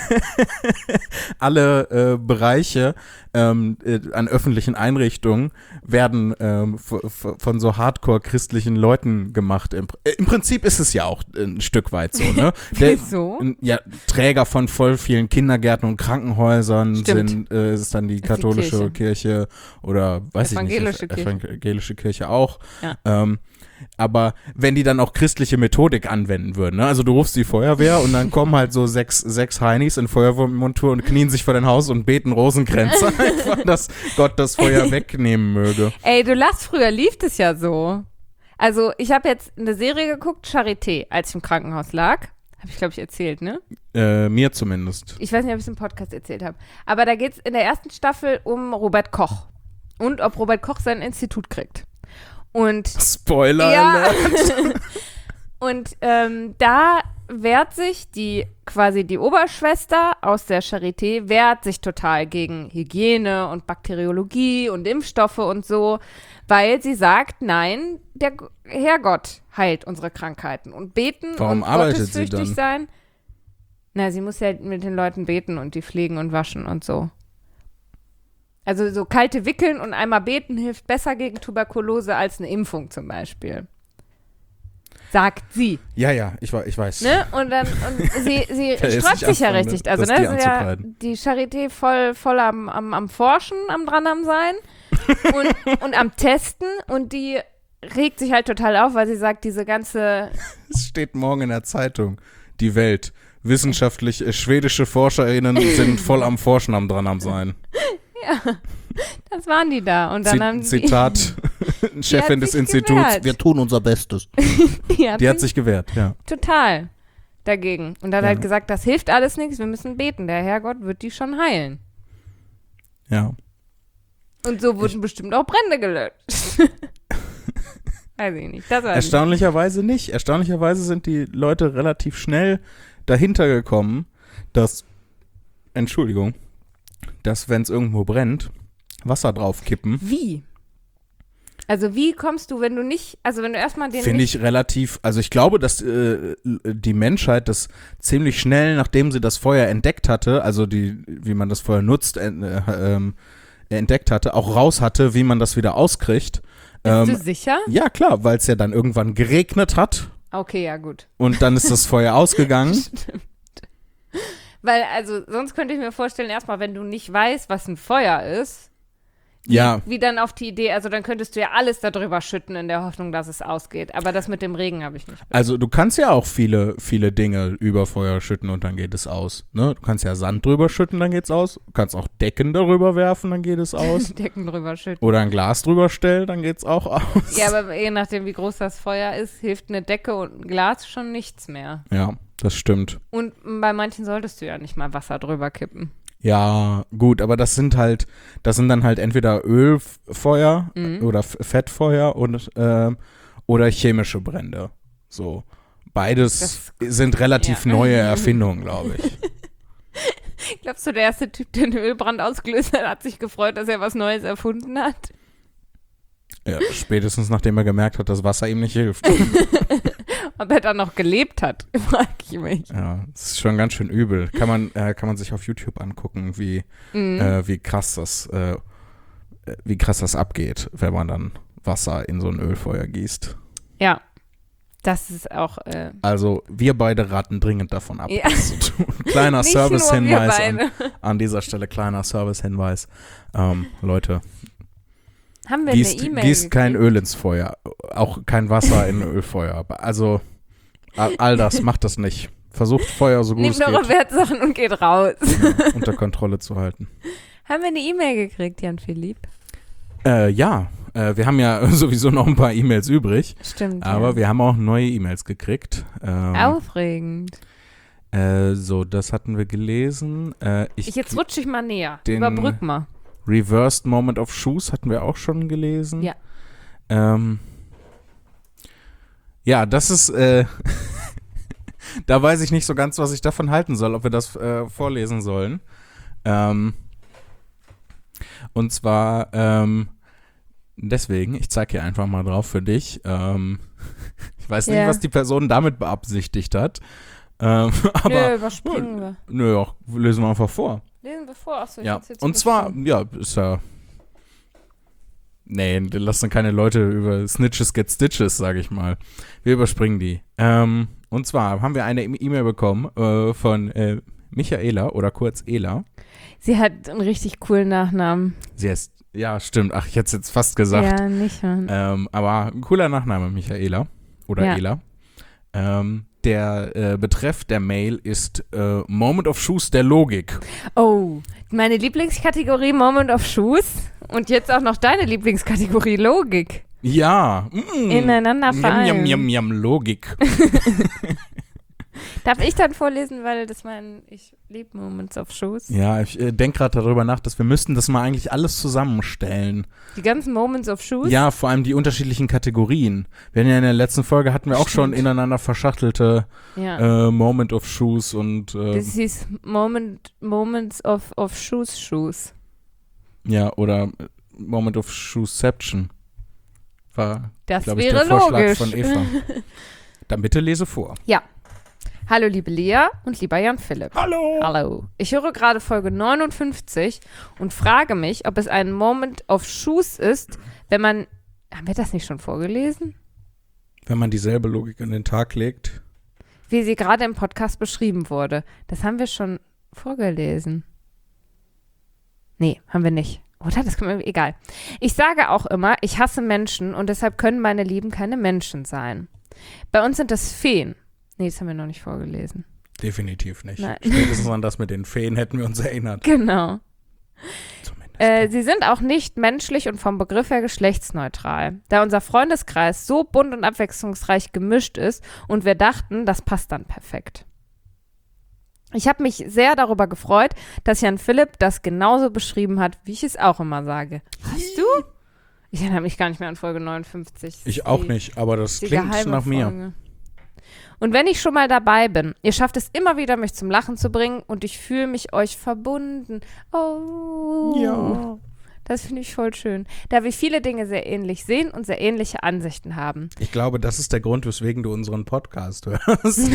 alle äh, Bereiche ähm, äh, an öffentlichen Einrichtungen werden ähm, f- f- von so hardcore-christlichen Leuten gemacht. Im, äh, Im Prinzip ist es ja auch ein Stück weit so, ne? Der, Wieso? Ja, Träger von voll vielen Kindergärten und Krankenhäusern Stimmt. sind, äh, ist dann die Ist die katholische Kirche. Kirche oder weiß ich Evangelische nicht, Kirche. evangelische Kirche auch. Ja. Ähm, aber wenn die dann auch christliche Methodik anwenden würden, ne? Also du rufst die Feuerwehr und dann kommen halt so sechs, sechs Heinis in Feuerwehrmontur und knien sich vor dein Haus und beten Rosenkränze einfach, dass Gott das Feuer wegnehmen möge. Ey, du lachst, früher lief das ja so. Also ich habe jetzt eine Serie geguckt, Charité, als ich im Krankenhaus lag. Habe ich, glaube ich, erzählt, ne? Äh, mir zumindest. Ich weiß nicht, ob ich es im Podcast erzählt habe. Aber da geht es in der ersten Staffel um Robert Koch. Und ob Robert Koch sein Institut kriegt. Und Spoiler ja. Alert. Und ähm, da wehrt sich die, quasi die Oberschwester aus der Charité, wehrt sich total gegen Hygiene und Bakteriologie und Impfstoffe und so, weil sie sagt, nein, der G- Herrgott heilt unsere Krankheiten und beten Warum und arbeitet sie gottesfürchtig dann? sein. Na, sie muss ja mit den Leuten beten und die pflegen und waschen und so. Also so kalte Wickeln und einmal beten hilft besser gegen Tuberkulose als eine Impfung zum Beispiel. Sagt sie. Ja, ja, ich, we- ich weiß. Ne? Und dann, und sie, sie Ich will jetzt sträubt nicht sich ja anfangen, richtig. Also, das ne, die das ist ja anzukreiden. die Charité voll, voll am, am, am Forschen, am dran am Sein und, und am Testen und die regt sich halt total auf, weil sie sagt, diese ganze, Es steht morgen in der Zeitung, die Welt. Wissenschaftlich, äh, schwedische ForscherInnen sind voll am Forschen am dran am Sein. das waren die da. Und dann Zi- haben Zitat, Chefin des sich Instituts, gewehrt. wir tun unser Bestes. die, die hat Die hat sich sich gewehrt, ja. total dagegen. Und hat Ja. halt gesagt, das hilft alles nichts, wir müssen beten. Der Herrgott wird die schon heilen. Ja. Und so wurden bestimmt auch Brände gelöscht. Weiß ich nicht. Das war Erstaunlicherweise nicht. Erstaunlicherweise sind die Leute relativ schnell dahinter gekommen, dass, Entschuldigung, dass, wenn es irgendwo brennt, Wasser draufkippen, Wie? Also wie kommst du, wenn du nicht, also wenn du erstmal den finde nicht, ich relativ, also ich glaube, dass äh, die Menschheit das ziemlich schnell, nachdem sie das Feuer entdeckt hatte, also die, wie man das Feuer nutzt, äh, ähm, entdeckt hatte, auch raus hatte, wie man das wieder auskriegt. bist Ähm, du sicher? ja, klar, weil es ja dann irgendwann geregnet hat Okay, ja gut. und dann ist das Feuer ausgegangen. Stimmt. Weil, also sonst könnte ich mir vorstellen, erstmal, wenn du nicht weißt, was ein Feuer ist, wie, Ja, wie dann auf die Idee, also dann könntest du ja alles darüber schütten in der Hoffnung, dass es ausgeht. Aber das mit dem Regen habe ich nicht. also du kannst ja auch viele, viele Dinge über Feuer schütten und dann geht es aus. Ne? Du kannst ja Sand drüber schütten, dann geht's aus. Du kannst auch Decken darüber werfen, dann geht es aus. Decken drüber schütten. Oder ein Glas drüber stellen, dann geht's auch aus. Ja, aber je nachdem, wie groß das Feuer ist, hilft eine Decke und ein Glas schon nichts mehr. Ja, das stimmt. Und bei manchen solltest du ja nicht mal Wasser drüber kippen. Ja, gut, aber das sind halt, das sind dann halt entweder Ölfeuer Mhm. oder F- Fettfeuer und, ähm, oder chemische Brände. So. Beides Das- sind relativ ja. neue Erfindungen, glaube ich. Glaubst du, der erste Typ, der einen Ölbrand ausgelöst hat, hat sich gefreut, dass er was Neues erfunden hat? Ja, spätestens nachdem er gemerkt hat, dass Wasser ihm nicht hilft. Ob er dann noch gelebt hat, frage ich mich. Ja, das ist schon ganz schön übel. Kann man, äh, kann man sich auf YouTube angucken, wie, Mhm. äh, wie krass das, äh, äh, wie krass das abgeht, wenn man dann Wasser in so ein Ölfeuer gießt. Ja, das ist auch äh, Also wir beide raten dringend davon ab, Ja. das zu tun. Kleiner nicht nur wir Service-Hinweis an, beide. an dieser Stelle, kleiner Service-Hinweis. Ähm, Leute, Haben wir gießt, eine E-Mail gießt kein gekriegt? Öl ins Feuer, auch kein Wasser in Ölfeuer. Also all, all das, macht das nicht. Versucht Feuer so gut Nehmt es eure geht Wertsachen und geht raus. ja, unter Kontrolle zu halten. Haben wir eine E-Mail gekriegt, Jan Philipp? Äh, ja, äh, wir haben ja sowieso noch ein paar E-Mails übrig, Stimmt. aber ja. wir haben auch neue E-Mails gekriegt. Ähm, Aufregend. äh, so, das hatten wir gelesen. Äh, ich, Ich, jetzt rutsche ich mal näher. den- Überbrück mal. Reversed Moment of Shoes hatten wir auch schon gelesen. Ja. Ähm, ja, das ist, äh, da weiß ich nicht so ganz, was ich davon halten soll, ob wir das äh, vorlesen sollen. Ähm, und zwar, ähm, deswegen, ich zeige hier einfach mal drauf für dich. Ähm, ich weiß nicht, Ja. was die Person damit beabsichtigt hat. Ähm, aber Nö, überspringen wir. nö, auch, lesen wir einfach vor. Lesen wir vor. Achso, ich Ja, hab's jetzt und zwar, übersprungen. ja, ist ja. Nee, lass dann keine Leute über Snitches get Stitches, sage ich mal. Wir überspringen die. Ähm, und zwar haben wir eine E-Mail bekommen äh, von äh, Michaela oder kurz Ela. Sie hat einen richtig coolen Nachnamen. Sie heißt, ja, stimmt. Ach, ich hätte es jetzt fast gesagt. Ja, nicht Mann. Ähm, aber ein cooler Nachname, Michaela oder Ja. Ela. Ähm, der äh, Betreff der Mail ist äh, Moment of Shoes der Logik. Oh, meine Lieblingskategorie Moment of Shoes und jetzt auch noch deine Lieblingskategorie Logik. Ja. Mm. Ineinander Yum, vereinen. yum, yum, yum, Logik. Darf ich dann vorlesen, weil das mein, ich liebe Moments of Shoes. Ja, ich äh, denke gerade darüber nach, dass wir müssten das mal eigentlich alles zusammenstellen. Die ganzen Moments of Shoes? Ja, vor allem die unterschiedlichen Kategorien. Wir hatten ja in der letzten Folge hatten wir auch schon Stimmt. ineinander verschachtelte Ja. äh, Moment of Shoes und äh, Das hieß Moment, Moments of, of Shoes Shoes. ja, oder äh, Moment of Shoesception. War, Das glaube ich, wäre der Vorschlag logisch. von Eva. Dann bitte lese vor. Hallo liebe Lea und lieber Jan Philipp. Hallo! Hallo. Ich höre gerade Folge neunundfünfzig und frage mich, ob es ein Moment of Shoes ist, wenn man. Haben wir das nicht schon vorgelesen? Wenn man dieselbe Logik an den Tag legt. Wie sie gerade im Podcast beschrieben wurde. Das haben wir schon vorgelesen. Nee, haben wir nicht. Oder? Das kann mir egal. Ich sage auch immer, ich hasse Menschen und deshalb können meine Lieben keine Menschen sein. Bei uns sind das Feen. Nee, das haben wir noch nicht vorgelesen. Definitiv nicht. Nein. Spätestens an das mit den Feen hätten wir uns erinnert. Genau. Zumindest. Äh, sie sind auch nicht menschlich und vom Begriff her geschlechtsneutral, da unser Freundeskreis so bunt und abwechslungsreich gemischt ist und wir dachten, das passt dann perfekt. Ich habe mich sehr darüber gefreut, dass Jan Philipp das genauso beschrieben hat, wie ich es auch immer sage. Hast du? Ich erinnere mich gar nicht mehr an Folge neunundfünfzig. Ich auch nicht, aber das Die klingt geheime nach mir. Folge. Und wenn ich schon mal dabei bin, ihr schafft es immer wieder, mich zum Lachen zu bringen und ich fühle mich euch verbunden. Oh. Ja. Das finde ich voll schön. Da wir viele Dinge sehr ähnlich sehen und sehr ähnliche Ansichten haben. Ich glaube, das ist der Grund, weswegen du unseren Podcast hörst.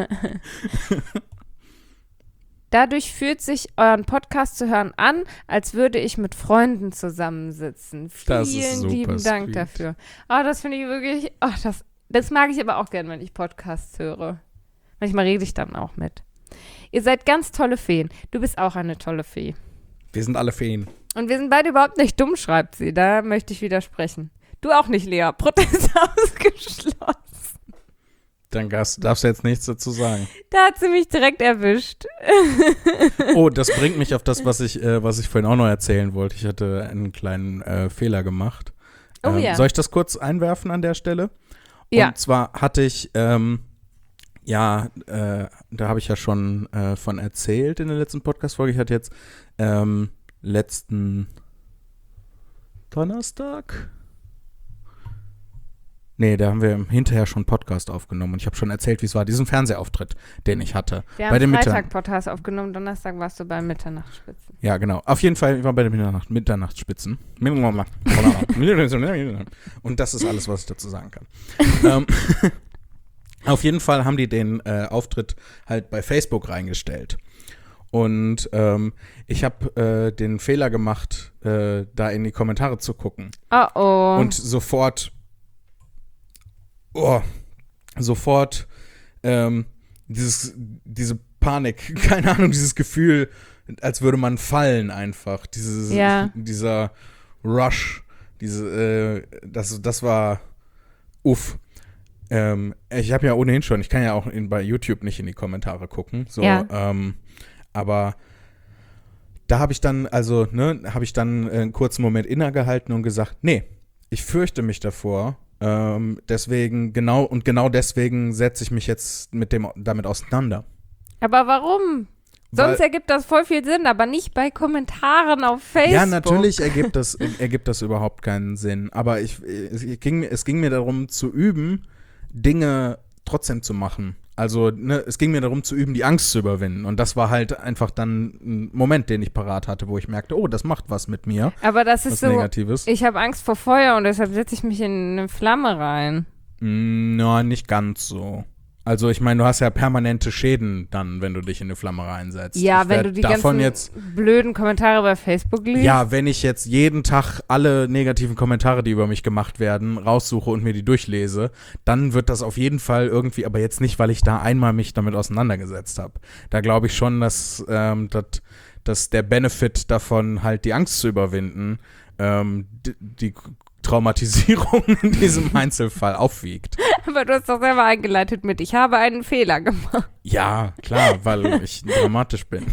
Dadurch fühlt sich euren Podcast zu hören an, als würde ich mit Freunden zusammensitzen. Das ist Vielen super lieben Dank sweet. dafür. Oh, das finde ich wirklich, oh, das, das mag ich aber auch gern, wenn ich Podcasts höre. Manchmal rede ich dann auch mit. Ihr seid ganz tolle Feen. Du bist auch eine tolle Fee. Wir sind alle Feen. Und wir sind beide überhaupt nicht dumm, schreibt sie. Da möchte ich widersprechen. Du auch nicht, Lea. Protest ausgeschlossen. Dann darfst, darfst du jetzt nichts dazu sagen. Da hat sie mich direkt erwischt. Oh, das bringt mich auf das, was ich, äh, was ich vorhin auch noch erzählen wollte. Ich hatte einen kleinen äh, Fehler gemacht. Oh ähm, ja. Soll ich das kurz einwerfen an der Stelle? Ja. Und zwar hatte ich, ähm, ja, äh, da habe ich ja schon äh, von erzählt in der letzten Podcast-Folge. Ich hatte jetzt ähm, letzten Donnerstag? Nee, da haben wir hinterher schon einen Podcast aufgenommen und ich habe schon erzählt, wie es war, diesen Fernsehauftritt, den ich hatte. Wir bei haben den Mittag- Freitag-Podcast aufgenommen, Donnerstag warst du bei Mitternachtsspitzen. Ja, genau. Auf jeden Fall, ich war bei den Mitternacht, Mitternachtsspitzen. Und das ist alles, was ich dazu sagen kann. ähm, auf jeden Fall haben die den äh, Auftritt halt bei Facebook reingestellt. Und ähm, ich habe äh, den Fehler gemacht, äh, da in die Kommentare zu gucken. Oh oh. Und sofort, oh, sofort ähm, dieses, diese Panik, keine Ahnung, dieses Gefühl, als würde man fallen einfach. Dieses, Ja. Dieser Rush, diese, äh, das, das war uff. Ähm, ich habe ja ohnehin schon, ich kann ja auch in, bei YouTube nicht in die Kommentare gucken. So, Ja. ähm, aber da habe ich dann, also, ne, habe ich dann einen kurzen Moment innegehalten und gesagt, nee, ich fürchte mich davor. Ähm, deswegen, genau, und genau deswegen setze ich mich jetzt mit dem, damit auseinander. Aber warum? Sonst Weil- ergibt das voll viel Sinn, aber nicht bei Kommentaren auf Facebook. Ja, natürlich ergibt das, ergibt das überhaupt keinen Sinn. Aber ich, es, ging, es ging mir darum zu üben, Dinge trotzdem zu machen. Also, ne, es ging mir darum zu üben, die Angst zu überwinden. Und das war halt einfach dann ein Moment, den ich parat hatte, wo ich merkte, oh, das macht was mit mir. Aber das ist was so, Negatives. Ich habe Angst vor Feuer und deshalb setze ich mich in eine Flamme rein. Mm, no, nicht ganz so. Also ich meine, du hast ja permanente Schäden dann, wenn du dich in eine Flamme reinsetzt. Ja, ich wenn du die davon ganzen jetzt, blöden Kommentare bei Facebook liest. Ja, wenn ich jetzt jeden Tag alle negativen Kommentare, die über mich gemacht werden, raussuche und mir die durchlese, dann wird das auf jeden Fall irgendwie, aber jetzt nicht, weil ich da einmal mich damit auseinandergesetzt habe. Da glaube ich schon, dass, ähm, dat, dass der Benefit davon, halt die Angst zu überwinden, ähm, die, die Traumatisierung in diesem Einzelfall aufwiegt. Aber du hast doch selber eingeleitet mit, ich habe einen Fehler gemacht. Ja, klar, weil ich dramatisch bin.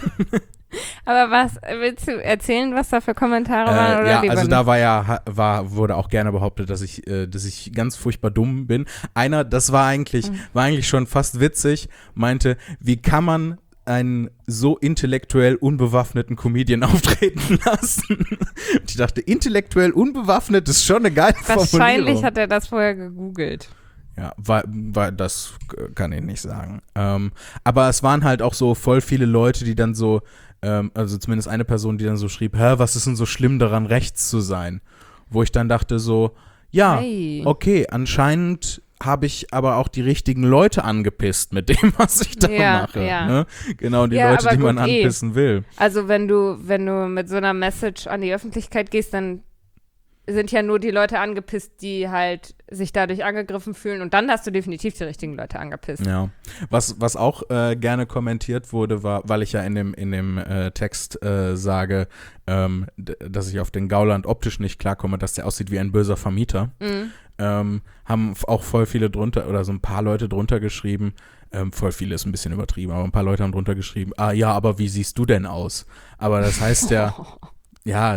Aber was, willst du erzählen, was da für Kommentare Äh, waren? Oder ja, lieber also nicht? da war ja, war, wurde auch gerne behauptet, dass ich, äh, dass ich ganz furchtbar dumm bin. Einer, das war eigentlich, Mhm. war eigentlich schon fast witzig, meinte, wie kann man einen so intellektuell unbewaffneten Comedian auftreten lassen? Und ich dachte, intellektuell unbewaffnet ist schon eine geile Formulierung. Wahrscheinlich hat er das vorher gegoogelt. Ja, war, war, das kann ich nicht sagen. Ähm, aber es waren halt auch so voll viele Leute, die dann so, ähm, also zumindest eine Person, die dann so schrieb, hä, was ist denn so schlimm daran, rechts zu sein? Wo ich dann dachte so, ja, Hey. okay, anscheinend habe ich aber auch die richtigen Leute angepisst mit dem, was ich da Ja, mache. ja. Ne? Genau, die Ja, Leute, aber die man gut, eh. anpissen will. Also wenn du, wenn du mit so einer Message an die Öffentlichkeit gehst, dann sind ja nur die Leute angepisst, die halt sich dadurch angegriffen fühlen und dann hast du definitiv die richtigen Leute angepisst. Ja, was, was auch äh, gerne kommentiert wurde, war, weil ich ja in dem, in dem äh, Text äh, sage, ähm, d- dass ich auf den Gauland optisch nicht klarkomme, dass der aussieht wie ein böser Vermieter, Mhm. ähm, haben f- auch voll viele drunter, oder so ein paar Leute drunter geschrieben, ähm, voll viele ist ein bisschen übertrieben, aber ein paar Leute haben drunter geschrieben, ah ja, aber wie siehst du denn aus? Aber das heißt ja, ja,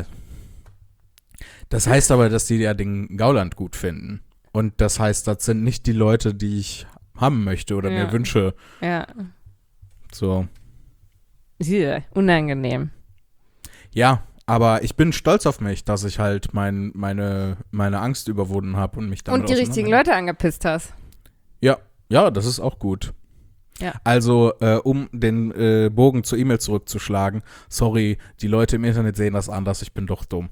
das heißt aber, dass die ja den Gauland gut finden. Und das heißt, das sind nicht die Leute, die ich haben möchte oder Ja. mir wünsche. Ja. So. Hier, unangenehm. Ja, aber ich bin stolz auf mich, dass ich halt mein, meine, meine Angst überwunden habe und mich damit Und die richtigen auseinander- Leute angepisst hast. Ja, ja, das ist auch gut. Ja. Also, äh, um den äh, Bogen zur E-Mail zurückzuschlagen, sorry, die Leute im Internet sehen das anders, ich bin doch dumm.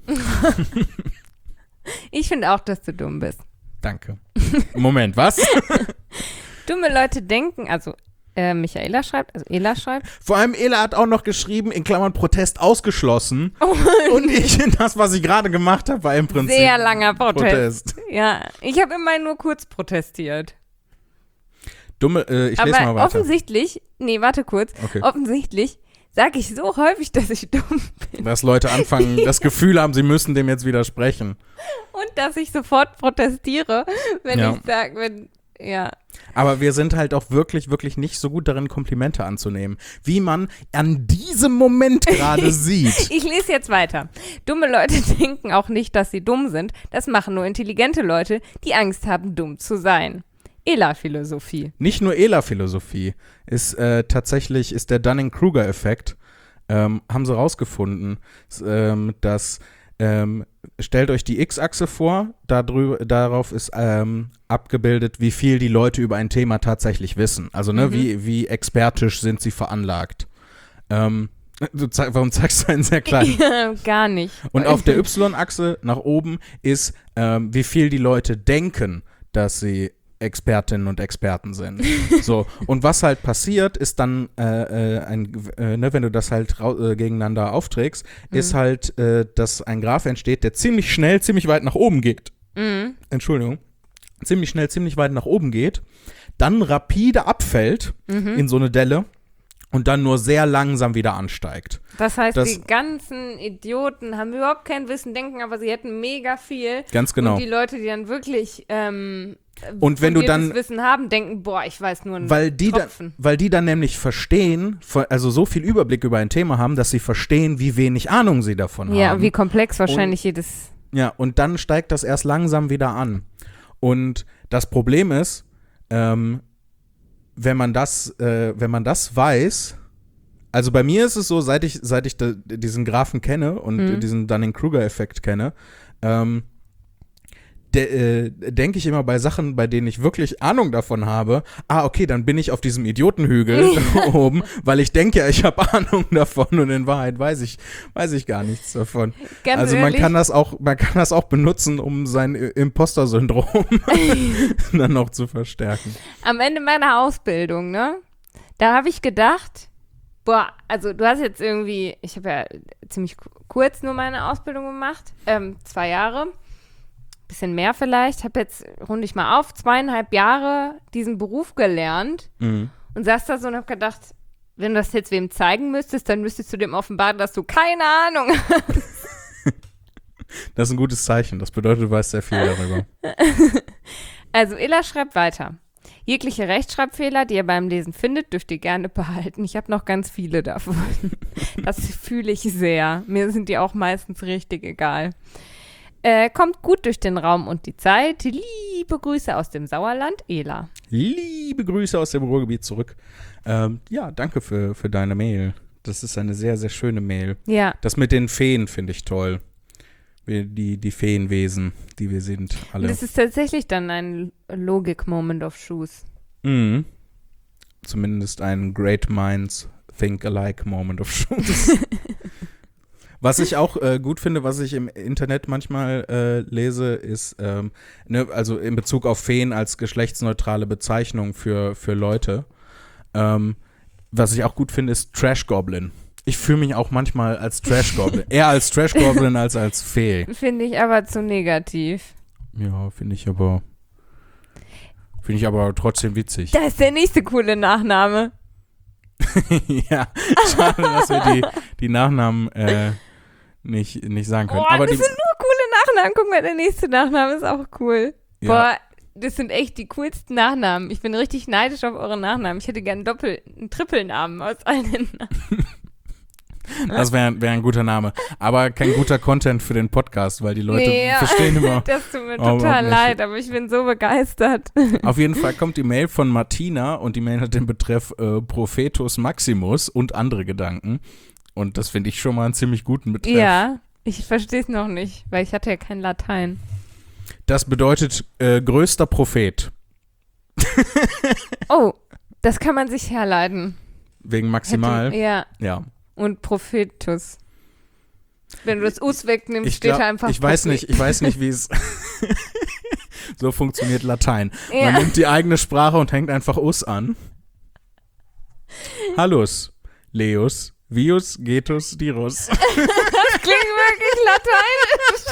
Ich finde auch, dass du dumm bist. Danke. Moment, was? Dumme Leute denken, also äh, Michaela schreibt, also Ela schreibt. Vor allem Ela hat auch noch geschrieben, in Klammern Protest ausgeschlossen. Und ich, das, was ich gerade gemacht habe, war im Prinzip Sehr langer Protest. Protest. Ja, ich habe immer nur kurz protestiert. Dumme, äh, ich lese Aber mal weiter. offensichtlich, nee, warte kurz, Okay. offensichtlich sage ich so häufig, dass ich dumm bin Dass Leute anfangen, das Gefühl haben, sie müssen dem jetzt widersprechen. und dass ich sofort protestiere, wenn Ja. ich sage, wenn, ja. Aber wir sind halt auch wirklich, wirklich nicht so gut darin, Komplimente anzunehmen. Wie man an diesem Moment gerade sieht. Ich lese jetzt weiter. Dumme Leute denken auch nicht, dass sie dumm sind. Das machen nur intelligente Leute, die Angst haben, dumm zu sein. Ela-Philosophie. Nicht nur Ela-Philosophie. Ist äh, tatsächlich, ist der Dunning-Kruger-Effekt, ähm, haben sie rausgefunden, s- ähm, dass, ähm, stellt euch die X-Achse vor, darüber, darauf ist ähm, abgebildet, wie viel die Leute über ein Thema tatsächlich wissen. Also, ne, Mhm. wie, wie expertisch sind sie veranlagt. Ähm, du zeig, warum zeigst du einen sehr kleinen? Ja, gar nicht. Und auf der Y-Achse nach oben ist, ähm, wie viel die Leute denken, dass sie Expertinnen und Experten sind. So, und was halt passiert, ist dann, äh, äh, ein, äh, ne, wenn du das halt rau- äh, gegeneinander aufträgst, Mhm. ist halt, äh, dass ein Graph entsteht, der ziemlich schnell, ziemlich weit nach oben geht. Mhm. Entschuldigung. Ziemlich schnell, ziemlich weit nach oben geht, dann rapide abfällt Mhm. in so eine Delle und dann nur sehr langsam wieder ansteigt. Das heißt, Das- die ganzen Idioten haben überhaupt kein Wissen, denken aber, sie hätten mega viel. Ganz genau. Und die Leute, die dann wirklich ähm, Und wenn du fundiertes dann- Wissen haben, denken, boah, ich weiß nur einen Weil die, da, Tropfen. weil die dann nämlich verstehen, ver- also so viel Überblick über ein Thema haben, dass sie verstehen, wie wenig Ahnung sie davon Ja, haben. wie komplex wahrscheinlich jedes. Ja, und dann steigt das erst langsam wieder an. Und das Problem ist, ähm, wenn man das, äh, wenn man das weiß, also bei mir ist es so, seit ich, seit ich de, diesen Graphen kenne und Mhm. diesen Dunning-Kruger-Effekt kenne, ähm, de, äh, denke ich immer bei Sachen, bei denen ich wirklich Ahnung davon habe, ah, okay, dann bin ich auf diesem Idiotenhügel oben, weil ich denke ja, ich habe Ahnung davon und in Wahrheit weiß ich, weiß ich gar nichts davon. Ganz also ehrlich, man kann das auch, man kann das auch benutzen, um sein Imposter-Syndrom dann noch zu verstärken. am Ende meiner Ausbildung, ne, da habe ich gedacht, boah, also du hast jetzt irgendwie, ich habe ja ziemlich kurz nur meine Ausbildung gemacht, ähm, zwei Jahre, bisschen mehr vielleicht, habe jetzt, runde ich mal auf, zweieinhalb Jahre diesen Beruf gelernt Mhm. und saß da so und habe gedacht, wenn du das jetzt wem zeigen müsstest, dann müsstest du dem offenbaren, dass du keine Ahnung hast. Das ist ein gutes Zeichen. Das bedeutet, du weißt sehr viel darüber. Also Ella schreibt weiter. Jegliche Rechtschreibfehler, die ihr beim Lesen findet, dürft ihr gerne behalten. Ich habe noch ganz viele davon. Das fühle ich sehr. Mir sind die auch meistens richtig egal. Äh, kommt gut durch den Raum und die Zeit. Liebe Grüße aus dem Sauerland, Ela. Liebe Grüße aus dem Ruhrgebiet zurück. Ähm, ja, danke für, für deine Mail. Das ist eine sehr, sehr schöne Mail. Ja. Das mit den Feen finde ich toll. Wir, die, die Feenwesen, die wir sind, alle. Das ist tatsächlich dann ein Logik-Moment of Shoes. Mhm. Zumindest ein Great Minds Think Alike Moment of Truth. Was ich auch äh, gut finde, was ich im Internet manchmal äh, lese, ist, ähm, ne, also in Bezug auf Feen als geschlechtsneutrale Bezeichnung für, für Leute. Ähm, was ich auch gut finde, ist Trash Goblin. Ich fühle mich auch manchmal als Trash Goblin. Eher als Trash Goblin als als Fee. Finde ich aber zu negativ. Ja, finde ich aber. Finde ich aber trotzdem witzig. Das ist der nächste coole Nachname. Ja, schade, dass wir die, die Nachnamen äh, nicht, nicht sagen können. Oh, aber das die, sind nur coole Nachnamen. Guck mal, der nächste Nachname ist auch cool. Ja. Boah, das sind echt die coolsten Nachnamen. Ich bin richtig neidisch auf eure Nachnamen. Ich hätte gern einen Doppel-, einen Trippelnamen aus allen Namen. Das wäre wär ein guter Name. Aber kein guter Content für den Podcast, weil die Leute Nee, ja. verstehen immer. Das tut mir Oh, total nicht. leid, aber ich bin so begeistert. Auf jeden Fall kommt die Mail von Martina und die Mail hat den Betreff äh, Prophetus Maximus und andere Gedanken. Und das finde ich schon mal einen ziemlich guten Betreff. Ja, ich verstehe es noch nicht, weil ich hatte ja kein Latein. Das bedeutet äh, größter Prophet. Oh, das kann man sich herleiten. Wegen maximal. Hätte, ja, Ja. und Prophetus. Wenn du das Us wegnimmst, Ich, steht glaub, da einfach ich weiß Prophet. nicht, ich weiß nicht, wie es so funktioniert Latein. Ja. Man nimmt die eigene Sprache und hängt einfach Us an. Hallus, Leus, Vius, Getus, Dirus. Das klingt wirklich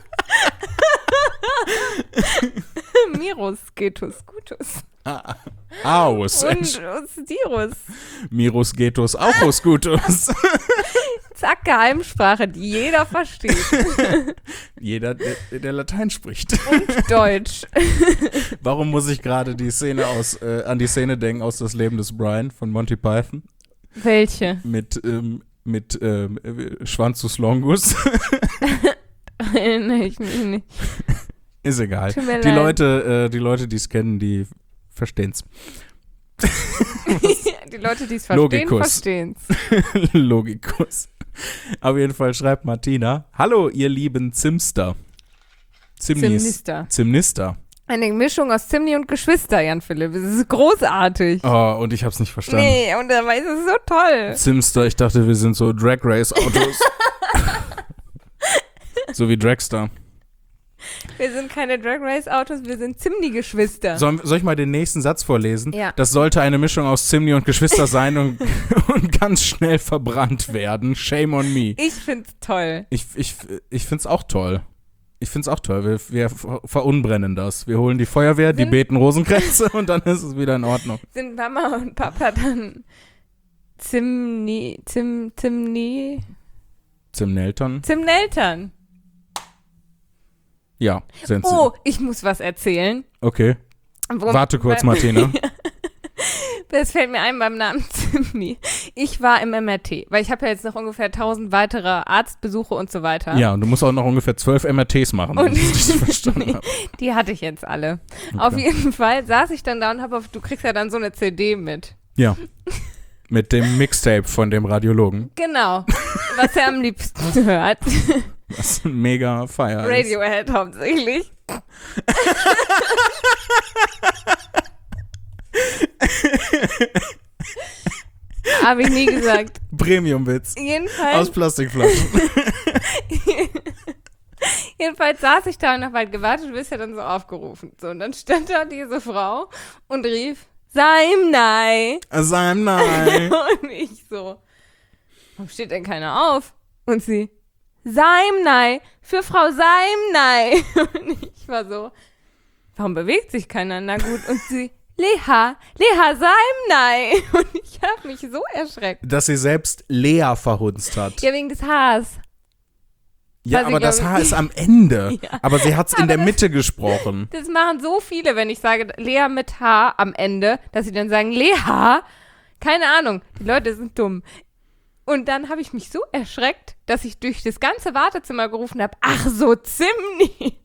lateinisch. Mirus, Getus, Gutus. Aus. Und Usdirus. Mirus, Getus, Auchus, Gutus. Zack, Geheimsprache, die jeder versteht. Jeder, der, der Latein spricht. Und Deutsch. Warum muss ich gerade die Szene aus, äh, an die Szene denken aus Das Leben des Brian von Monty Python? Welche? Mit, ähm, mit ähm, äh, Schwanzus Longus. Erinnere ich mich nicht. Ist egal. Tut mir Die leid. Leute, äh, die Leute, die es kennen, die verstehen's. Die Leute, die es verstehen, Logikus. verstehen's. Logikus. Auf jeden Fall schreibt Martina: Hallo, ihr lieben Zimster. Zimnis. Zimnister. Zimnister. Eine Mischung aus Zimni und Geschwister, Jan Philipp. Das ist großartig. Oh, und ich hab's nicht verstanden. Nee, und dabei ist es so toll. Zimster, ich dachte, wir sind so Drag Race Autos. So wie Dragster. Wir sind keine Drag Race Autos, wir sind Zimni-Geschwister. Soll, soll ich mal den nächsten Satz vorlesen? Ja. Das sollte eine Mischung aus Zimni und Geschwister sein und, und ganz schnell verbrannt werden. Shame on me. Ich find's toll. Ich, ich, ich find's auch toll. Ich find's auch toll. Wir, wir ver- verunbrennen das. Wir holen die Feuerwehr, die Sind- beten Rosenkränze und dann ist es wieder in Ordnung. Sind Mama und Papa dann Zimni, Zim, Zimni, Zimneltern? Zimneltern? Ja, sind sie. Oh, ich muss was erzählen. Okay. Worum- Warte kurz, beim- Martina. Das fällt mir ein beim Namen Zimni. Ich war im M R T, weil ich habe ja jetzt noch ungefähr tausend weitere Arztbesuche und so weiter. Ja, und du musst auch noch ungefähr zwölf M R Ts machen, wenn Und- ich das richtig verstanden Nee, habe. die hatte ich jetzt alle. Okay. Auf jeden Fall saß ich dann da und habe auf, du kriegst ja dann so eine C D mit. Ja. Mit dem Mixtape von dem Radiologen. Genau, was er am liebsten hört. Was ein mega Feier ist. Radiohead hauptsächlich. Habe ich nie gesagt. Premium-Witz. Jedenfalls. Aus Plastikflaschen. Jedenfalls saß ich da und habe halt gewartet, du bist ja dann so aufgerufen. So, und dann stand da diese Frau und rief, Saimnei. Saimnei. Und ich so, warum steht denn keiner auf? Und sie, Saimnei, für Frau Saimnei. Und ich war so, warum bewegt sich keiner? Na gut. Und sie, Leha, Leha Saimnei. Und ich habe mich so erschreckt. Dass sie selbst Lea verhunzt hat. Ja, wegen des Haars. Ja, Was aber ich das glaub- Haar ist am Ende. Ja. Aber sie hat es in Aber der das- Mitte gesprochen. Das machen so viele, wenn ich sage Lea mit H am Ende, dass sie dann sagen Leha. Keine Ahnung, die Leute sind dumm. Und dann habe ich mich so erschreckt, dass ich durch das ganze Wartezimmer gerufen habe, ach so Zimni.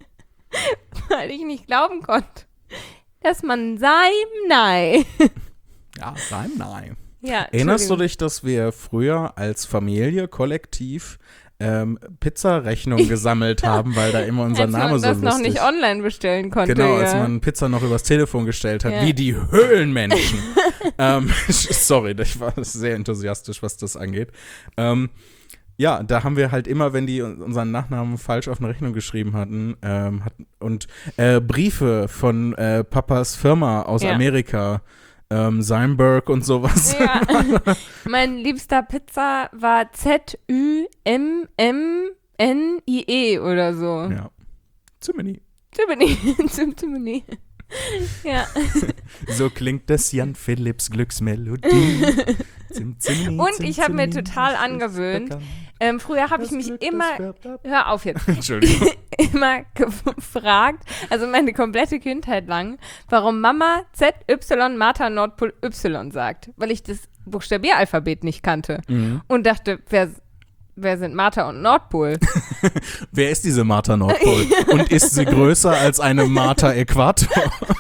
Weil ich nicht glauben konnte, dass man Saimnei. Ja, Saimnei. Ja, Erinnerst du Entschuldigung. dich, dass wir früher als Familie kollektiv ähm, Pizzarechnungen gesammelt haben, weil da immer unser als Name man so das lustig noch nicht online bestellen konnte. Genau, ja. als man Pizza noch übers Telefon gestellt hat, Ja. wie die Höhlenmenschen. ähm, sorry, ich war sehr enthusiastisch, was das angeht. Ähm, ja, da haben wir halt immer, wenn die unseren Nachnamen falsch auf eine Rechnung geschrieben hatten, ähm, hatten und äh, Briefe von äh, Papas Firma aus Ja. Amerika, ähm, Seinberg und sowas. Ja. Mein liebster Pizza war Z Ü M M N I E oder so. Ja. Zimini. Zimini. Zim Zimini. Ja. So klingt das Jan Philipps Glücksmelodie. Zim, Zimini, Und Zim, ich habe mir Zimini, total ist angewöhnt, bekannt. ähm, früher habe ich Das mich Glück, immer, das färbt ab. hör auf jetzt, Entschuldigung. immer gefragt, also meine komplette Kindheit lang, warum Mama Z Y Martha Nordpol Y sagt, weil ich das Buchstabieralphabet nicht kannte Mhm. und dachte, wer, wer sind Martha und Nordpol? Wer ist diese Martha Nordpol? Und ist sie größer als eine Martha Äquator?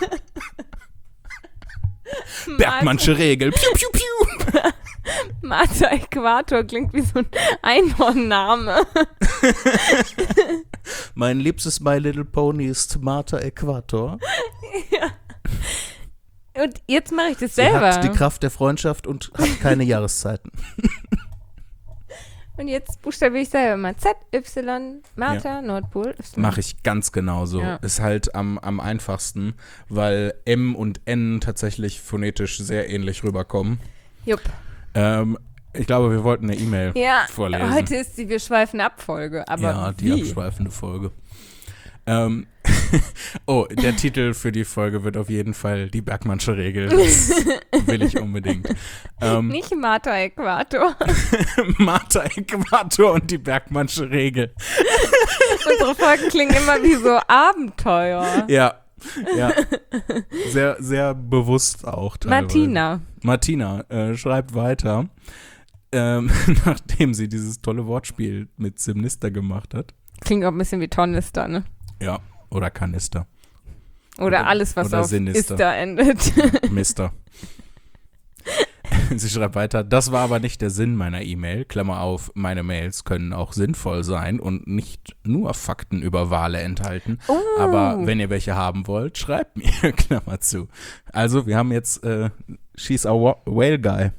Bergmannsche Regel. Piu, piu, piu. Martha Äquator klingt wie so ein Einhornname. Mein liebstes My Little Pony ist Martha Äquator. Und jetzt mache ich das Sie selber. hat die Kraft der Freundschaft und hat keine Jahreszeiten. Und jetzt buchstabiere ich selber mal Z, Y, Martha, Nordpol, Y. Mache ich ganz genauso. Ja. Ist halt am, am einfachsten, weil M und N tatsächlich phonetisch sehr ähnlich rüberkommen. Jupp. Ähm, ich glaube, wir wollten eine E-Mail Ja, vorlesen. heute ist die Wir schweifen ab Folge, aber ja, die wie? abschweifende Folge. Ähm, oh, der Titel für die Folge wird auf jeden Fall die Bergmannsche Regel. Das will ich unbedingt. Ähm, Nicht Martha Äquator. Martha Äquator und die Bergmannsche Regel. Unsere Folgen klingen immer wie so Abenteuer. Ja, ja. Sehr, sehr bewusst auch teilweise. Martina. Martina äh, schreibt weiter, ähm, nachdem sie dieses tolle Wortspiel mit Simnister gemacht hat. Klingt auch ein bisschen wie Tornister, ne? Ja, oder Kanister. Oder, Oder- alles, was oder auf Sinister. Ister endet. Mister. Sie schreibt weiter, das war aber nicht der Sinn meiner E-Mail. Klammer auf, meine Mails können auch sinnvoll sein und nicht nur Fakten über Wale enthalten. Oh. Aber wenn ihr welche haben wollt, schreibt mir, Klammer zu. Also, wir haben jetzt, äh, she's a wa- whale guy.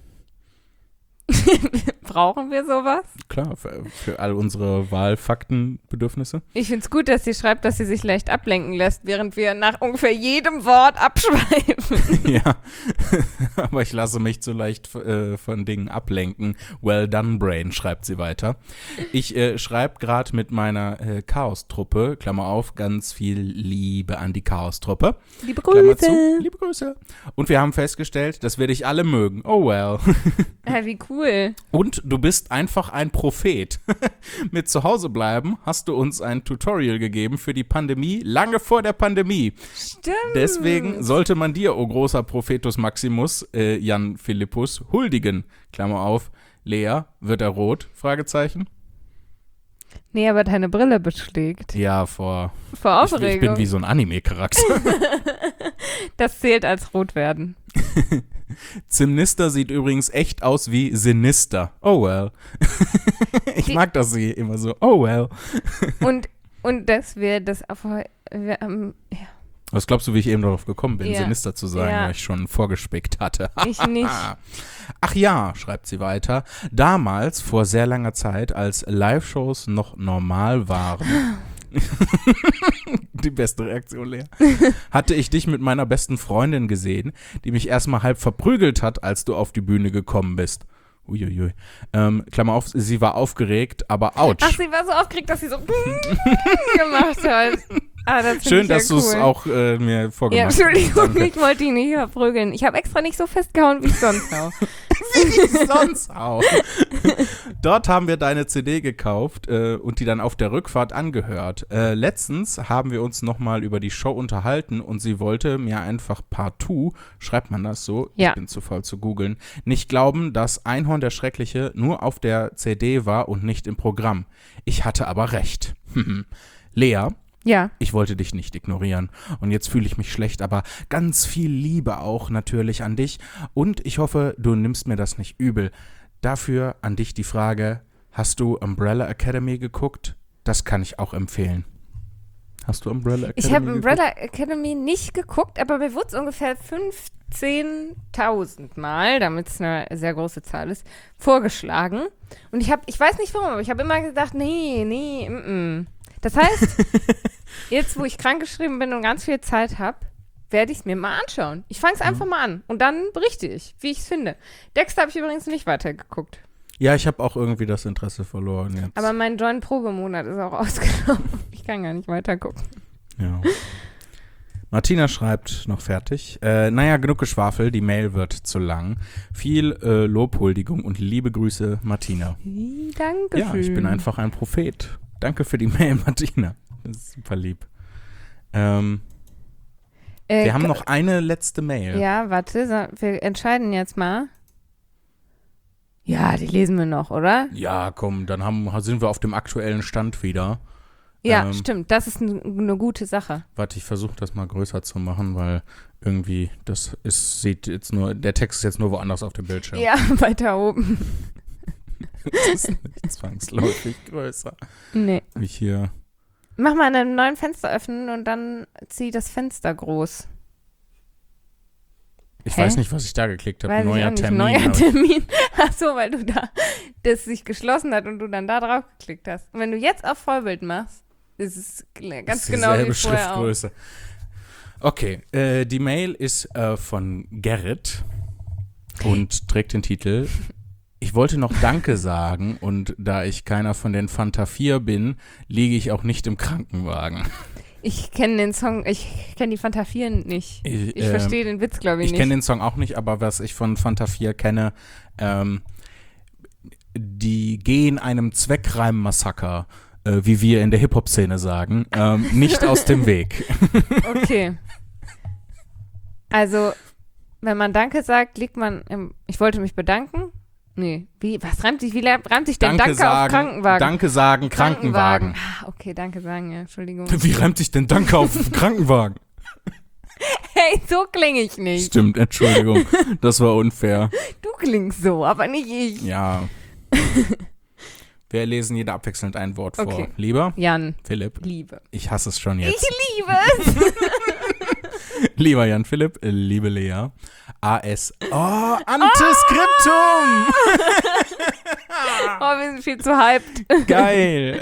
Brauchen wir sowas? Klar, für, für all unsere Wahlfaktenbedürfnisse. Ich finde es gut, dass sie schreibt, dass sie sich leicht ablenken lässt, während wir nach ungefähr jedem Wort abschweifen. Ja, aber ich lasse mich zu leicht äh, von Dingen ablenken. Well done, Brain, schreibt sie weiter. Ich äh, schreibe gerade mit meiner äh, Chaos-Truppe, Klammer auf, ganz viel Liebe an die Chaos-Truppe. Liebe Klammer Grüße. zu, liebe Grüße. Und wir haben festgestellt, dass wir dich alle mögen. Oh well. Ja, wie cool. Und du bist einfach ein Prophet. Mit Zuhause bleiben hast du uns ein Tutorial gegeben für die Pandemie, lange vor der Pandemie. Stimmt. Deswegen sollte man dir, o großer Prophetus Maximus, äh, Jan Philippus, huldigen. Klammer auf, Lea, wird er rot? Fragezeichen. Nee, aber deine Brille beschlägt. Ja, vor. Vor Ich, Aufregung. ich bin wie so ein Anime-Charakter. Das zählt als rot werden. Zimnister sieht übrigens echt aus wie Sinister. Oh well. Ich Die- mag das sie immer so. Oh well. Und, und dass wir das auf, wir, ähm, ja, Was glaubst du, wie ich eben darauf gekommen bin, Ja. Sinister zu sagen, Ja. weil ich schon vorgespickt hatte? ich nicht. Ach ja, schreibt sie weiter, damals, vor sehr langer Zeit, als Live-Shows noch normal waren, die beste Reaktion, Lea, hatte ich dich mit meiner besten Freundin gesehen, die mich erstmal halb verprügelt hat, als du auf die Bühne gekommen bist. Uiuiui. Ähm, Klammer auf, sie war aufgeregt, aber ouch. Ach, sie war so aufgeregt, dass sie so gemacht hat. Ah, das find Schön, ich ja dass du es cool. auch äh, mir Ja, vorgemacht hast. Entschuldigung, Danke. ich wollte ihn nicht verprügeln. Ich habe extra nicht so festgehauen, wie ich sonst auch. Wie sonst auch. Dort haben wir deine C D gekauft äh, und die dann auf der Rückfahrt angehört. Äh, letztens haben wir uns nochmal über die Show unterhalten und sie wollte mir einfach partout, schreibt man das so, Ja. ich bin zu faul zu googeln, nicht glauben, dass Einhorn der Schreckliche nur auf der C D war und nicht im Programm. Ich hatte aber recht. Lea, Ja, ich wollte dich nicht ignorieren und jetzt fühle ich mich schlecht, aber ganz viel Liebe auch natürlich an dich und ich hoffe, du nimmst mir das nicht übel. Dafür an dich die Frage, hast du Umbrella Academy geguckt? Das kann ich auch empfehlen. Hast du Umbrella Academy ich habe geguckt? Umbrella Academy nicht geguckt, aber mir wurde es ungefähr fünfzehntausend Mal, damit es eine sehr große Zahl ist, vorgeschlagen. Und ich habe, ich weiß nicht warum, aber ich habe immer gedacht, nee, nee, mm, mm. Das heißt, jetzt, wo ich krankgeschrieben bin und ganz viel Zeit habe, werde ich es mir mal anschauen. Ich fange es einfach mal an und dann berichte ich, wie ich es finde. Dexter habe ich übrigens nicht weitergeguckt. Ja, ich habe auch irgendwie das Interesse verloren jetzt. Aber mein Join-Probemonat ist auch ausgelaufen. Ich kann gar nicht weitergucken. Ja. Martina schreibt noch fertig. Äh, naja, genug Geschwafel, die Mail wird zu lang. Viel äh, Lobhuldigung und liebe Grüße, Martina. Dankeschön. Ja, ich bin einfach ein Prophet. Danke für die Mail, Martina. Das ist super lieb. Ähm, Äh, wir haben k- noch eine letzte Mail. Ja, warte, so, wir entscheiden jetzt mal. Ja, die lesen wir noch, oder? Ja, komm, dann haben, sind wir auf dem aktuellen Stand wieder. Ja, Ähm, stimmt. Das ist eine ne gute Sache. Warte, ich versuche das mal größer zu machen, weil irgendwie das ist, sieht jetzt nur, der Text ist jetzt nur woanders auf dem Bildschirm. Ja, weiter oben. Das ist nicht zwangsläufig größer. Nee. Wie hier. Mach mal einen neuen Fenster öffnen und dann zieh das Fenster groß. Ich Hä? weiß nicht, was ich da geklickt habe. Weiß ich Neuer auch nicht. Termin. Neuer aber- Termin. Ach so, weil du da das sich geschlossen hat und du dann da drauf geklickt hast. Und wenn du jetzt auf Vollbild machst, ist es gl- ganz ist genau dieselbe wie vorher auch. Schriftgröße. Okay, äh, die Mail ist äh, von Gerrit und trägt den Titel Ich wollte noch Danke sagen und da ich keiner von den Fanta vier bin, liege ich auch nicht im Krankenwagen. Ich kenne den Song, ich kenne die Fanta vier nicht. Ich, Ich ähm, verstehe den Witz, glaube ich, Ich nicht. kenne den Song auch nicht, aber was ich von Fanta vier kenne, ähm, die gehen einem Zweckreim-Massaker, äh, wie wir in der Hip-Hop-Szene sagen, ähm, nicht aus dem Weg. Okay. Also, wenn man Danke sagt, liegt man im, ich wollte mich bedanken. Nee, wie, was reimt sich, wie le- reimt sich denn Danke, sagen, auf Krankenwagen? Danke sagen, Krankenwagen. Ah, okay, Danke sagen, ja, Entschuldigung. Wie reimt sich denn Danke auf Krankenwagen? Hey, so klinge ich nicht. Stimmt, Entschuldigung, das war unfair. Du klingst so, aber nicht ich. Ja. Wir lesen jeder abwechselnd ein Wort vor. Okay. Lieber Jan, Philipp, Liebe. ich hasse es schon jetzt. Ich liebe es. Lieber Jan Philipp, äh, liebe Lea, A S. Oh, Antiskriptum! Oh, wir sind viel zu hyped. Geil.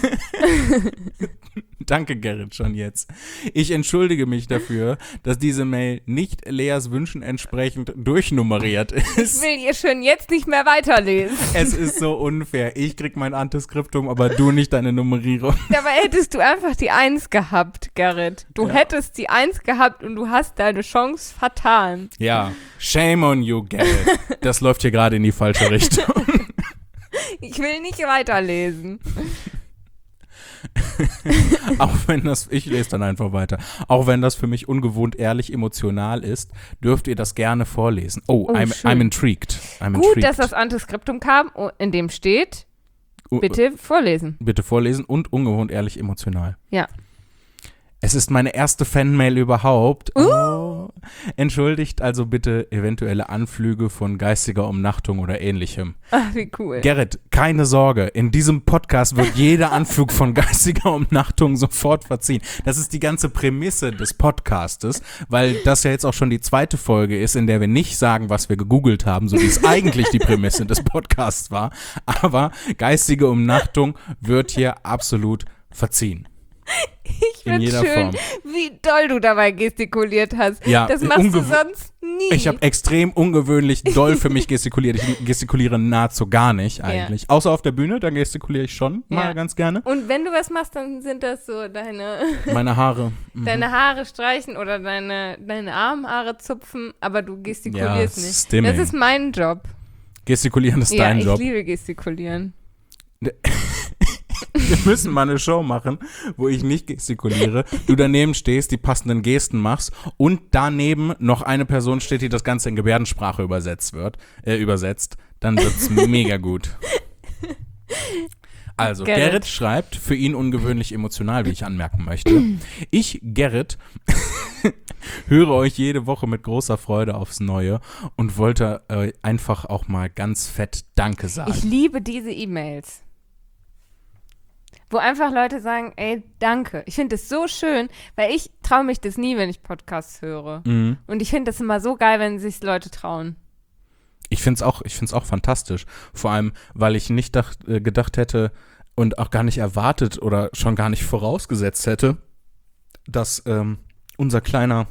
Danke, Gerrit, schon jetzt. Ich entschuldige mich dafür, dass diese Mail nicht Leas Wünschen entsprechend durchnummeriert Ich ist. will ihr schon jetzt nicht mehr weiterlesen. Es ist so unfair. Ich krieg mein Antiskriptum, aber du nicht deine Nummerierung. Dabei hättest du einfach die Eins gehabt, Gerrit. Du Ja. hättest die Eins gehabt und du hast deine Chance vertan. Ja, shame on you, Gerrit. Das läuft hier gerade in die falsche Richtung. Ich will nicht weiterlesen. Auch wenn das, ich lese dann einfach weiter. Auch wenn das für mich ungewohnt ehrlich emotional ist, dürft ihr das gerne vorlesen. Oh, Oh, I'm, schön. I'm intrigued. I'm Gut, intrigued. dass das Antiskriptum kam, oh, in dem steht, Oh, bitte vorlesen. Bitte vorlesen und ungewohnt ehrlich emotional. Ja. Es ist meine erste Fanmail überhaupt. Uh. Oh. Entschuldigt also bitte eventuelle Anflüge von geistiger Umnachtung oder ähnlichem. Ach, wie cool. Gerrit, keine Sorge, in diesem Podcast wird jeder Anflug von geistiger Umnachtung sofort verziehen. Das ist die ganze Prämisse des Podcastes, weil das ja jetzt auch schon die zweite Folge ist, in der wir nicht sagen, was wir gegoogelt haben, so wie es eigentlich die Prämisse des Podcasts war. Aber geistige Umnachtung wird hier absolut verziehen. Ich finde schön, Form. wie doll du dabei gestikuliert hast. Ja, das machst du ungew- sonst nie. Ich habe extrem ungewöhnlich doll für mich gestikuliert. Ich gestikuliere nahezu gar nicht eigentlich. Ja. Außer auf der Bühne, da gestikuliere ich schon ja. mal ganz gerne. Und wenn du was machst, dann sind das so deine... Meine Haare. Mhm. Deine Haare streichen oder deine, deine Armhaare zupfen, aber du gestikulierst ja, nicht. Stimming. Das ist mein Job. Gestikulieren ist ja, dein Job. Ja, ich liebe gestikulieren. Wir müssen mal eine Show machen, wo ich nicht gestikuliere, du daneben stehst, die passenden Gesten machst und daneben noch eine Person steht, die das Ganze in Gebärdensprache übersetzt wird, äh, übersetzt. Dann wird's mega gut. Also, Gerrit. Gerrit schreibt, für ihn ungewöhnlich emotional, wie ich anmerken möchte. Ich, Gerrit, höre euch jede Woche mit großer Freude aufs Neue und wollte äh, einfach auch mal ganz fett Danke sagen. Ich liebe diese E-Mails. Wo einfach Leute sagen, ey, danke. Ich finde das so schön, weil ich traue mich das nie, wenn ich Podcasts höre. Mhm. Und ich finde das immer so geil, wenn sich Leute trauen. Ich finde es auch, ich find's auch fantastisch. Vor allem, weil ich nicht dach, äh, gedacht hätte und auch gar nicht erwartet oder schon gar nicht vorausgesetzt hätte, dass ähm, unser kleiner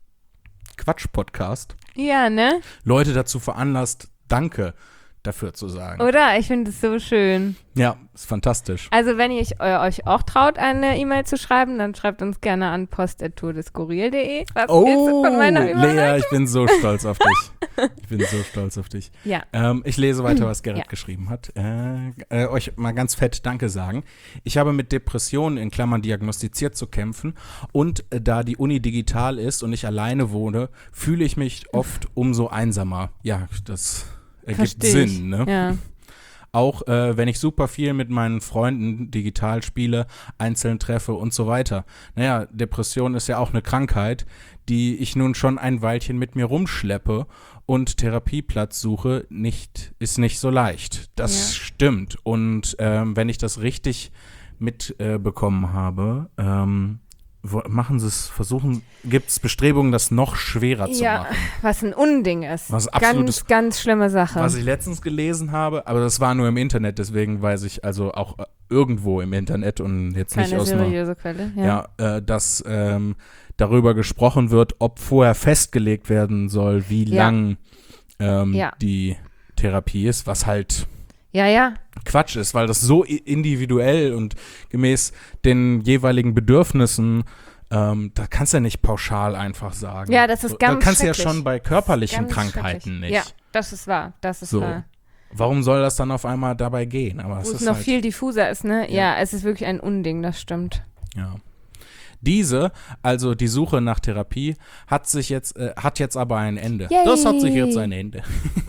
Quatsch-Podcast ja, ne? Leute dazu veranlasst, Danke dafür zu sagen. Oder? Ich finde es so schön. Ja, ist fantastisch. Also wenn ihr euch, äh, euch auch traut, eine E-Mail zu schreiben, dann schreibt uns gerne an post at tourdeskurril punkt de. Was oh, ist von meiner Lea, ich bin so stolz auf dich. Ich bin so stolz auf dich. Ja. Ähm, ich lese weiter, was Gerrit ja. geschrieben hat. Äh, äh, euch mal ganz fett Danke sagen. Ich habe mit Depressionen in Klammern diagnostiziert zu kämpfen und äh, da die Uni digital ist und ich alleine wohne, fühle ich mich oft umso einsamer. Ja, das ergibt Versteh ich. Sinn, ne? Ja. Auch äh, wenn ich super viel mit meinen Freunden digital spiele, einzeln treffe und so weiter. Naja, Depression ist ja auch eine Krankheit, die ich nun schon ein Weilchen mit mir rumschleppe und Therapieplatz suche, nicht, ist nicht so leicht. Das ja. stimmt. Und ähm, wenn ich das richtig mitbekommen äh, habe, ähm, wo, machen sie es, versuchen, gibt es Bestrebungen, das noch schwerer zu ja, machen. Was ein Unding ist. Was ganz, ganz schlimme Sache. Was ich letztens gelesen habe, aber das war nur im Internet, deswegen weiß ich also auch äh, irgendwo im Internet und jetzt Keine nicht aus einer seriöse Quelle. Ja, ja äh, dass ähm, darüber gesprochen wird, ob vorher festgelegt werden soll, wie ja. lang ähm, ja. die Therapie ist, was halt ja, ja. Quatsch ist, weil das so individuell und gemäß den jeweiligen Bedürfnissen, ähm, da kannst du ja nicht pauschal einfach sagen. Ja, das ist ganz Da kannst du ja schrecklich. schon bei körperlichen Krankheiten nicht. Ja, das ist wahr, das ist so. wahr. Warum soll das dann auf einmal dabei gehen? Aber Wo es es ist noch halt, viel diffuser ist, ne? Ja. ja, es ist wirklich ein Unding, das stimmt. Ja. Diese, also die Suche nach Therapie, hat sich jetzt, äh, hat jetzt aber ein Ende. Yay. Das hat sich jetzt ein Ende.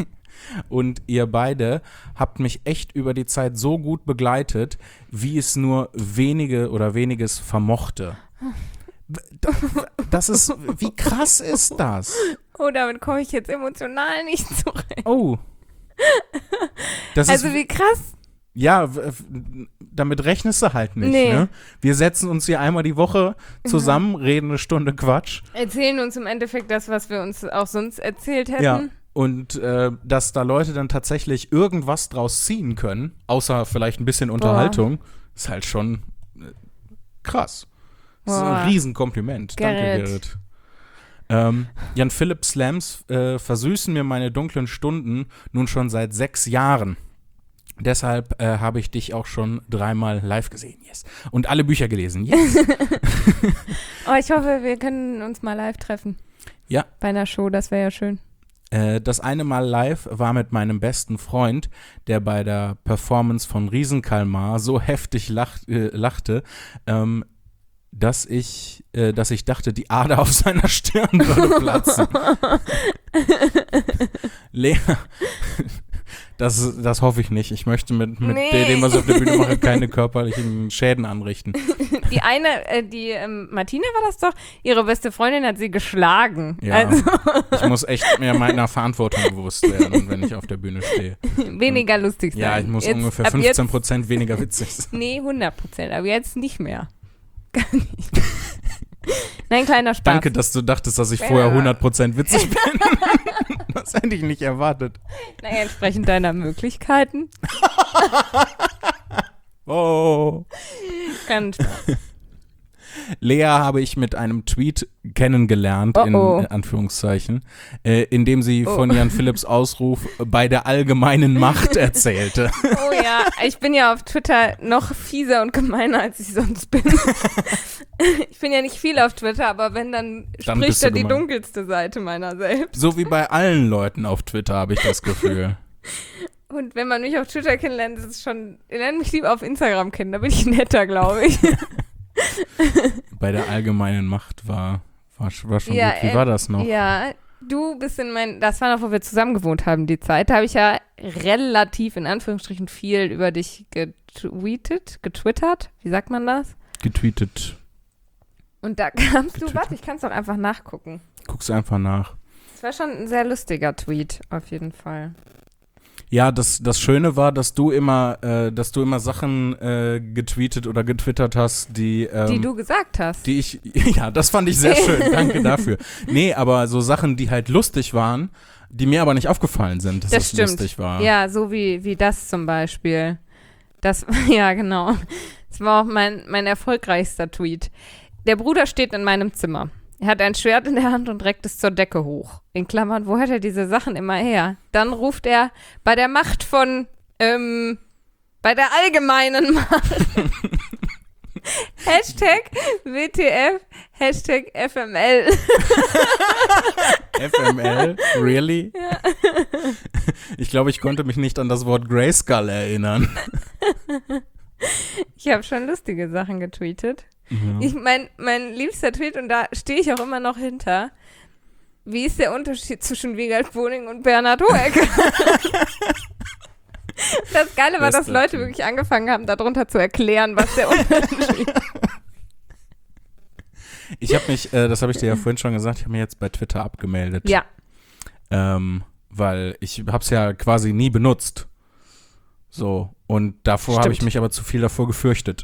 Und ihr beide habt mich echt über die Zeit so gut begleitet, wie es nur wenige oder weniges vermochte. Das ist, wie krass ist das? Oh, damit komme ich jetzt emotional nicht zurecht. Oh. Das also ist, wie krass. Ja, w- w- damit rechnest du halt nicht. Nee. Ne? Wir setzen uns hier einmal die Woche zusammen, mhm. reden eine Stunde Quatsch. Erzählen uns im Endeffekt das, was wir uns auch sonst erzählt hätten. Ja. Und äh, dass da Leute dann tatsächlich irgendwas draus ziehen können, außer vielleicht ein bisschen Unterhaltung, Boah. ist halt schon äh, krass. Das Boah. ist ein Riesenkompliment. Gerrit. Danke, Gerrit. Ähm, Jan Philipp Slams äh, versüßen mir meine dunklen Stunden nun schon seit sechs Jahren. Deshalb äh, habe ich dich auch schon dreimal live gesehen, yes. Und alle Bücher gelesen, yes. Oh, ich hoffe, wir können uns mal live treffen. Ja. Bei einer Show, das wäre ja schön. Das eine Mal live war mit meinem besten Freund, der bei der Performance von Riesenkalmar so heftig lacht, äh, lachte, ähm, dass ich, äh, dass ich dachte, die Ader auf seiner Stirn würde platzen. Lea, Das, das hoffe ich nicht. Ich möchte mit, mit Nee. dem, was ich auf der Bühne mache, keine körperlichen Schäden anrichten. Die eine, äh, die ähm, Martina war das doch, ihre beste Freundin hat sie geschlagen. Ja. Also Ich muss echt mehr meiner Verantwortung bewusst werden, wenn ich auf der Bühne stehe. weniger lustig sein. Ja, ich muss Jetzt, ungefähr ab fünfzehn jetzt, Prozent weniger witzig sein. Nee, hundert Prozent, aber jetzt nicht mehr. Gar nicht. Nein, kleiner Spaß. Danke, dass du dachtest, dass ich vorher Ja. hundert Prozent witzig bin. Das hätte ich nicht erwartet. Naja, entsprechend deiner Möglichkeiten. Oh. Ganz Spaß. Lea habe ich mit einem Tweet kennengelernt, Oh, in oh. Anführungszeichen, äh, in dem sie Oh. von Jan Philipps Ausruf bei der allgemeinen Macht erzählte. Oh ja, ich bin ja auf Twitter noch fieser und gemeiner, als ich sonst bin. Ich bin ja nicht viel auf Twitter, aber wenn, dann, Dann spricht bist du da die gemein. dunkelste Seite meiner selbst. So wie bei allen Leuten auf Twitter, habe ich das Gefühl. Und wenn man mich auf Twitter kennenlernt, ist es schon, lernt mich lieber auf Instagram kennen, da bin ich netter, glaube ich. Bei der allgemeinen Macht war, war, war schon Ja, gut. Wie äh, war das noch? Ja, du bist in mein, das war noch, wo wir zusammen gewohnt haben, die Zeit. Da habe ich ja relativ, in Anführungsstrichen, viel über dich getweetet, getwittert, wie sagt man das? Getweetet. Und da kamst du, Getwittert. warte, ich kann es doch einfach nachgucken. Guck's einfach nach. Es war schon ein sehr lustiger Tweet, auf jeden Fall. Ja, das, das Schöne war, dass du immer, äh, dass du immer Sachen äh, getweetet oder getwittert hast, die, ähm, Die du gesagt hast. die ich, ja, das fand ich sehr schön, danke dafür. Nee, aber so Sachen, die halt lustig waren, die mir aber nicht aufgefallen sind, dass Das es stimmt. lustig war. Ja, so wie, wie das zum Beispiel. Das, ja, genau. Das war auch mein, mein erfolgreichster Tweet. Der Bruder steht in meinem Zimmer. Er hat ein Schwert in der Hand und reckt es zur Decke hoch. In Klammern, wo hat er diese Sachen immer her? Dann ruft er bei der Macht von, ähm, bei der allgemeinen Macht. Hashtag W T F, Hashtag F M L. F M L? Really? Ja. Ich glaube, ich konnte mich nicht an das Wort Grayskull erinnern. Ich habe schon lustige Sachen getweetet. Ja. Ich mein, mein liebster Tweet, und da stehe ich auch immer noch hinter. Wie ist der Unterschied zwischen Wiegald Boning und Bernhard Hoeker? Das Geile war, dass Bester Leute Tweet. wirklich angefangen haben, darunter zu erklären, was der Unterschied ist. Ich habe mich, äh, das habe ich dir ja vorhin schon gesagt, ich habe mich jetzt bei Twitter abgemeldet. Ja, Ähm, weil ich habe es ja quasi nie benutzt. So, und davor habe ich Stimmt. mich aber zu viel davor gefürchtet.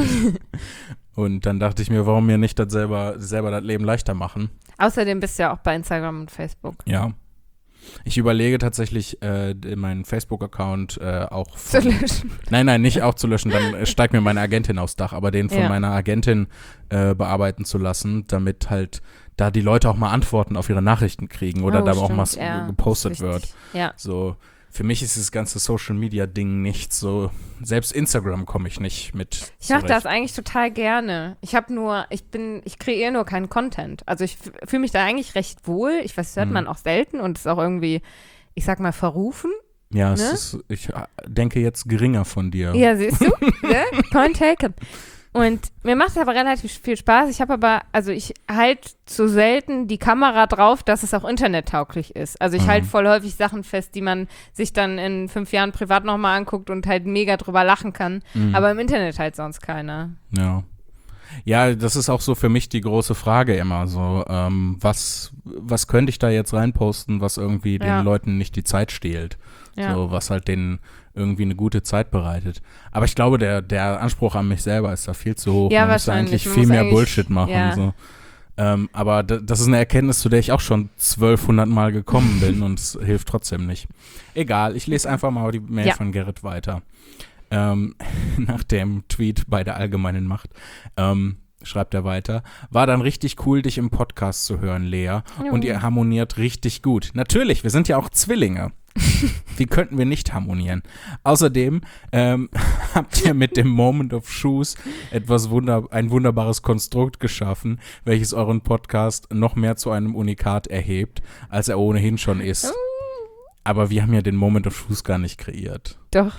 Und dann dachte ich mir, warum mir nicht das selber, selber das Leben leichter machen? außerdem bist du ja auch bei Instagram und Facebook. Ja. Ich überlege tatsächlich, äh, meinen Facebook-Account äh, auch Zu von, löschen. Nein, nein, nicht auch zu löschen, dann äh, steigt mir meine Agentin aufs Dach, aber den von Ja. meiner Agentin äh, bearbeiten zu lassen, damit halt da die Leute auch mal Antworten auf ihre Nachrichten kriegen oder Oh, da auch mal stimmt, ja, gepostet das ist wird. wichtig. Ja. So, für mich ist das ganze Social-Media-Ding nicht so, selbst Instagram komme ich nicht mit Ich mache das zurecht. eigentlich total gerne. Ich habe nur, ich bin, ich kreiere nur keinen Content. Also ich fühle mich da eigentlich recht wohl. Ich weiß, das hört Mhm. man auch selten und ist auch irgendwie, ich sag mal, verrufen. Ja, es ne? ist, ich äh, denke jetzt geringer von dir. Ja, siehst du? ne? Point taken. Und mir macht es aber relativ viel Spaß. Ich habe aber, also ich halte zu selten die Kamera drauf, dass es auch internettauglich ist. Also ich Mhm. halte voll häufig Sachen fest, die man sich dann in fünf Jahren privat nochmal anguckt und halt mega drüber lachen kann. Mhm. Aber im Internet halt sonst keiner. Ja. Ja, das ist auch so für mich die große Frage immer so, ähm, was, was könnte ich da jetzt reinposten, was irgendwie den Ja. Leuten nicht die Zeit stehlt, Ja. so, was halt denen irgendwie eine gute Zeit bereitet. Aber ich glaube, der, der Anspruch an mich selber ist da viel zu hoch. Ja, Man muss wahrscheinlich. eigentlich Man viel muss mehr eigentlich- Bullshit machen. ja. So. Ähm, aber d- das ist eine Erkenntnis, zu der ich auch schon zwölfhundert Mal gekommen bin und es hilft trotzdem nicht. Egal, ich lese einfach mal die Mail Ja. von Gerrit weiter. Ähm, nach dem Tweet bei der allgemeinen Macht. Ähm, schreibt er weiter, war dann richtig cool, dich im Podcast zu hören, Lea. Und ihr harmoniert richtig gut. Natürlich, wir sind ja auch Zwillinge. Wie könnten wir nicht harmonieren? Außerdem ähm, habt ihr mit dem Moment of Shoes etwas wunder ein wunderbares Konstrukt geschaffen, welches euren Podcast noch mehr zu einem Unikat erhebt, als er ohnehin schon ist. Aber wir haben ja den Moment of Shoes gar nicht kreiert. Doch.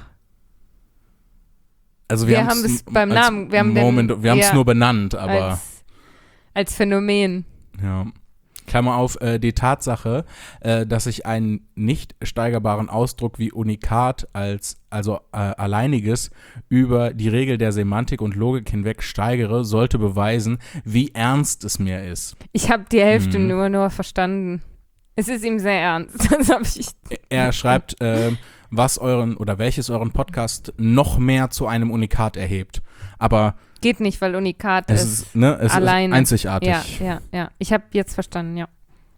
Also wir, Wir haben's haben es m- beim als Namen- wir haben den- Moment, wir haben es ja, nur benannt, aber Als, als Phänomen. ja. Klammer auf, äh, die Tatsache, äh, dass ich einen nicht steigerbaren Ausdruck wie Unikat als, also äh, alleiniges, über die Regel der Semantik und Logik hinweg steigere, sollte beweisen, wie ernst es mir ist. Ich habe die Hälfte Hm. nur, nur verstanden. Es ist ihm sehr ernst. Das habe ich. Er schreibt, äh, was euren oder welches euren Podcast noch mehr zu einem Unikat erhebt. Aber Geht nicht, weil Unikat es ist ist, ne, es alleine. ist einzigartig. Ja, ja, ja. Ich habe jetzt verstanden, ja.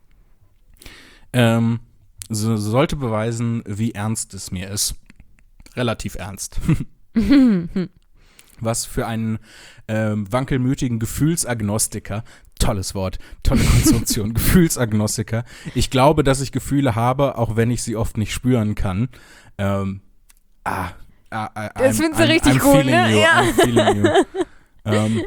Ähm, so, sollte beweisen, wie ernst es mir ist. Relativ ernst. Was für einen ähm, wankelmütigen Gefühlsagnostiker, tolles Wort, tolle Konstruktion, Gefühlsagnostiker. Ich glaube, dass ich Gefühle habe, auch wenn ich sie oft nicht spüren kann. Ähm, ah, ah, ah, Das I'm- findest du I'm- richtig I'm gut, feeling ne? you, Ja. I'm feeling you. ähm,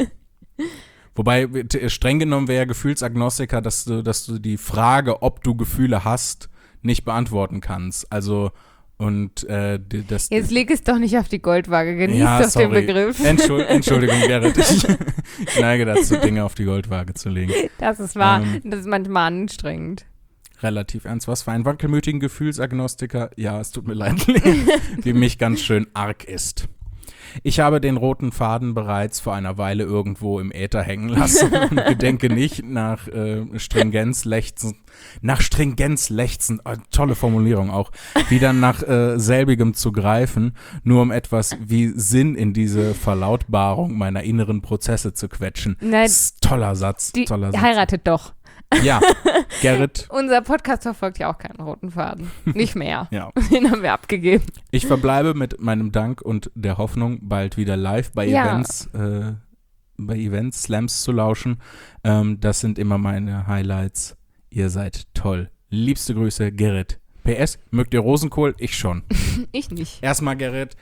wobei, t- streng genommen wäre ja Gefühlsagnostiker, dass du, dass du die Frage, ob du Gefühle hast, nicht beantworten kannst. Also, und äh, die- das. Jetzt leg es doch nicht auf die Goldwaage. Genieß Ja, doch sorry. den Begriff. Entschuld, Entschuldigung, Gerrit. Ich, ich neige dazu, Dinge auf die Goldwaage zu legen. Das ist wahr. Ähm, Das ist manchmal anstrengend. Relativ ernst. Was für einen wankelmütigen Gefühlsagnostiker. Ja, es tut mir leid, wie mich ganz schön arg ist. Ich habe den roten Faden bereits vor einer Weile irgendwo im Äther hängen lassen und gedenke nicht nach äh, Stringenz lechzen, nach Stringenz lechzen, oh, tolle Formulierung auch, wieder nach äh, selbigem zu greifen, nur um etwas wie Sinn in diese Verlautbarung meiner inneren Prozesse zu quetschen. Nein, Das ist toller Satz, die toller Satz. heiratet doch. Ja, Gerrit. Unser Podcast verfolgt ja auch keinen roten Faden. Nicht mehr. Ja. Den haben wir abgegeben. Ich verbleibe mit meinem Dank und der Hoffnung, bald wieder live bei Ja. Events, äh, bei Events, Slams zu lauschen. Ähm, das sind immer meine Highlights. Ihr seid toll. Liebste Grüße, Gerrit. P S, mögt ihr Rosenkohl? Ich schon. Ich nicht. Erstmal, Gerrit,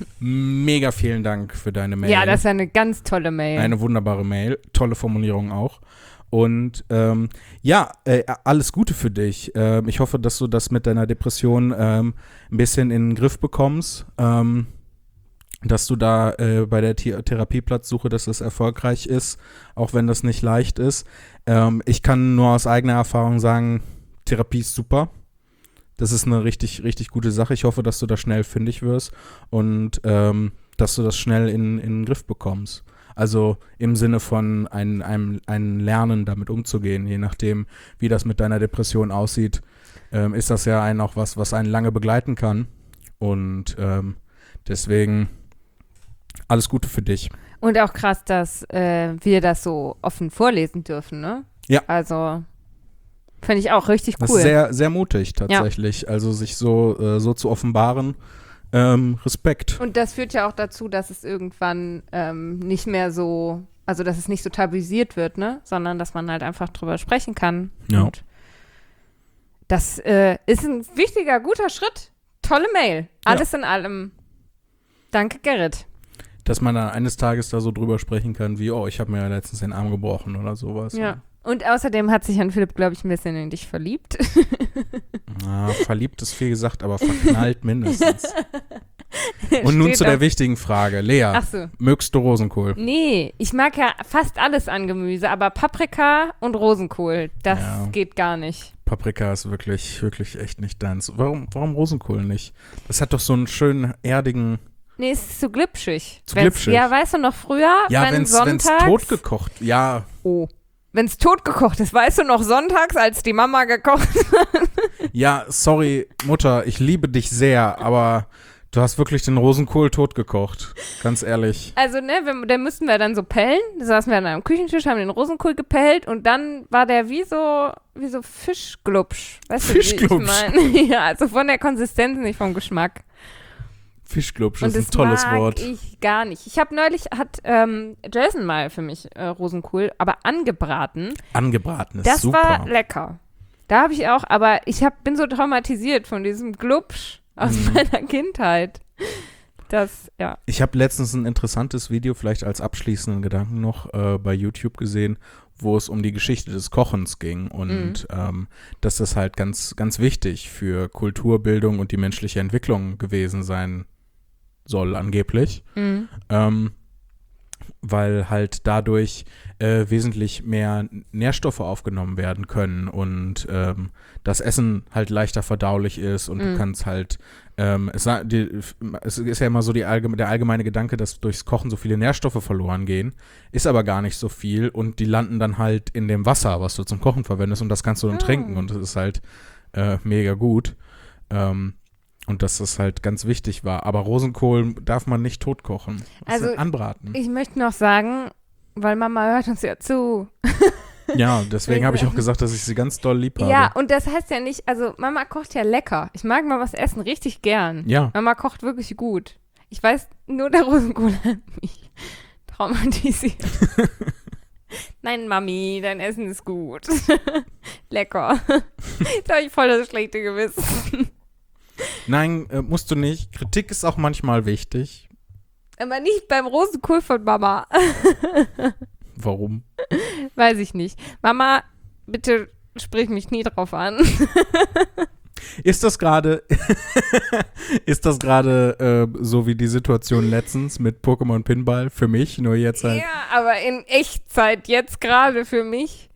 mega vielen Dank für deine Mail. Ja, das ist eine ganz tolle Mail. Eine wunderbare Mail. Tolle Formulierung auch. Und ähm, ja, äh, alles Gute für dich. Ähm, ich hoffe, dass du das mit deiner Depression ähm, ein bisschen in den Griff bekommst. Ähm, dass du da äh, bei der The- Therapieplatzsuche, dass das erfolgreich ist, auch wenn das nicht leicht ist. Ähm, ich kann nur aus eigener Erfahrung sagen, Therapie ist super. Das ist eine richtig, richtig gute Sache. Ich hoffe, dass du da schnell fündig wirst und ähm, dass du das schnell in, in den Griff bekommst. Also im Sinne von ein, einem, einem Lernen, damit umzugehen. Je nachdem, wie das mit deiner Depression aussieht, ähm, ist das ja ein, auch was, was einen lange begleiten kann. Und ähm, deswegen alles Gute für dich. Und auch krass, dass äh, wir das so offen vorlesen dürfen, ne? Ja. Also, finde ich auch richtig Das cool. ist sehr, sehr mutig tatsächlich. Also sich so, äh, so zu offenbaren. Ähm, Respekt. Und das führt ja auch dazu, dass es irgendwann ähm, nicht mehr so, also dass es nicht so tabuisiert wird, ne? Sondern dass man halt einfach drüber sprechen kann. Ja. Und das äh, ist ein wichtiger, guter Schritt. Tolle Mail. Alles in allem. Danke, Gerrit. Dass man dann eines Tages da so drüber sprechen kann, wie, oh, ich habe mir ja letztens den Arm gebrochen oder sowas. Ja. Und außerdem hat sich Jan Philipp, glaube ich, ein bisschen in dich verliebt. Ah, verliebt ist viel gesagt, aber verknallt mindestens. Und nun Steht zu der auf- wichtigen Frage. Lea, Ach so. mögst du Rosenkohl? Nee, ich mag ja fast alles an Gemüse, aber Paprika und Rosenkohl, das Ja. geht gar nicht. Paprika ist wirklich, wirklich echt nicht deins. Warum, warum Rosenkohl nicht? Das hat doch so einen schönen, erdigen, Nee, es ist zu glitschig. Zu Wenn's- glitschig? Ja, weißt du noch früher, ja, wenn wenn's, wenn's sonntags... totgekocht, ja, Oh. Wenn's totgekocht ist, weißt du noch sonntags, als die Mama gekocht hat? ja, sorry, Mutter, ich liebe dich sehr, aber du hast wirklich den Rosenkohl totgekocht, ganz ehrlich. Also, ne, wir, den müssten wir dann so pellen. Da saßen wir dann am Küchentisch, haben den Rosenkohl gepellt und dann war der wie so, wie so Fischglubsch. Weißt Fischglubsch. du, wie ich meine? Ja, also von der Konsistenz, nicht vom Geschmack. Fischglubsch Und ist ein das tolles mag Wort. ich gar nicht. Ich habe neulich, hat ähm, Jason mal für mich äh, Rosenkohl, aber angebraten. Angebraten ist Das super. war lecker. Da habe ich auch, aber ich hab, bin so traumatisiert von diesem Glubsch aus Mhm. meiner Kindheit. Das, ja. Ich habe letztens ein interessantes Video, vielleicht als abschließenden Gedanken noch, äh, bei YouTube gesehen, wo es um die Geschichte des Kochens ging und ähm, dass das halt ganz, ganz wichtig für Kulturbildung und die menschliche Entwicklung gewesen sein soll, angeblich. Mhm. Ähm, weil halt dadurch äh, wesentlich mehr Nährstoffe aufgenommen werden können und ähm, das Essen halt leichter verdaulich ist und Mhm. du kannst halt, ähm, es, sa- die, es ist ja immer so die allgeme- der allgemeine Gedanke, dass durchs Kochen so viele Nährstoffe verloren gehen, ist aber gar nicht so viel und die landen dann halt in dem Wasser, was du zum Kochen verwendest und das kannst du dann Ah. trinken und das ist halt äh, mega gut. Ähm, und dass das halt ganz wichtig war. Aber Rosenkohl darf man nicht tot kochen. Das Also, ist anbraten. Ich möchte noch sagen, weil Mama hört uns ja zu. Ja, deswegen habe ich auch gesagt, dass ich sie ganz doll lieb habe. Ja, und das heißt ja nicht, also Mama kocht ja lecker. Ich mag mal was essen richtig gern. Ja. Mama kocht wirklich gut. Ich weiß, nur der Rosenkohl hat mich traumatisiert. Nein, Mami, dein Essen ist gut. Lecker. Jetzt habe ich voll das schlechte Gewissen. Nein, äh, musst du nicht. Kritik ist auch manchmal wichtig. Aber nicht beim Rosenkohl von Mama. Warum? Weiß ich nicht. Mama, bitte sprich mich nie drauf an. Ist das gerade ist das gerade äh, so wie die Situation letztens mit Pokémon Pinball für mich, nur jetzt halt. Ja, aber in Echtzeit jetzt gerade für mich.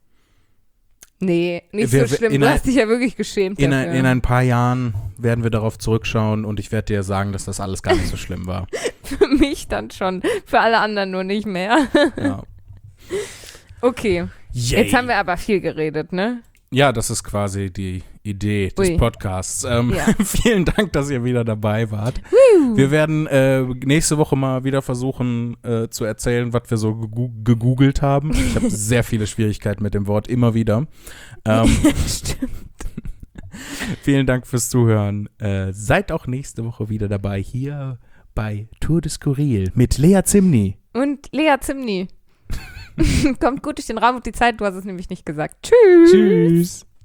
Nee, nicht Wir- so schlimm. in Du ein- hast dich ja wirklich geschämt In, dafür. ein, in ein paar Jahren werden wir darauf zurückschauen und ich werde dir sagen, dass das alles gar nicht so schlimm war. Für mich dann schon. Für alle anderen nur nicht mehr. Ja. Okay. Yay. Jetzt haben wir aber viel geredet, ne? Ja, das ist quasi die Idee des Ui. Podcasts. Ähm, Ja. Vielen Dank, dass ihr wieder dabei wart. Wir werden äh, nächste Woche mal wieder versuchen äh, zu erzählen, was wir so gegu- gegoogelt haben. Ich habe sehr viele Schwierigkeiten mit dem Wort, immer wieder. Ähm, Stimmt. vielen Dank fürs Zuhören. Äh, seid auch nächste Woche wieder dabei hier bei Tour de Skurril mit Lea Zimny. Und Lea Zimny. Kommt gut durch den Raum und die Zeit, du hast es nämlich nicht gesagt. Tschüss. Tschüss.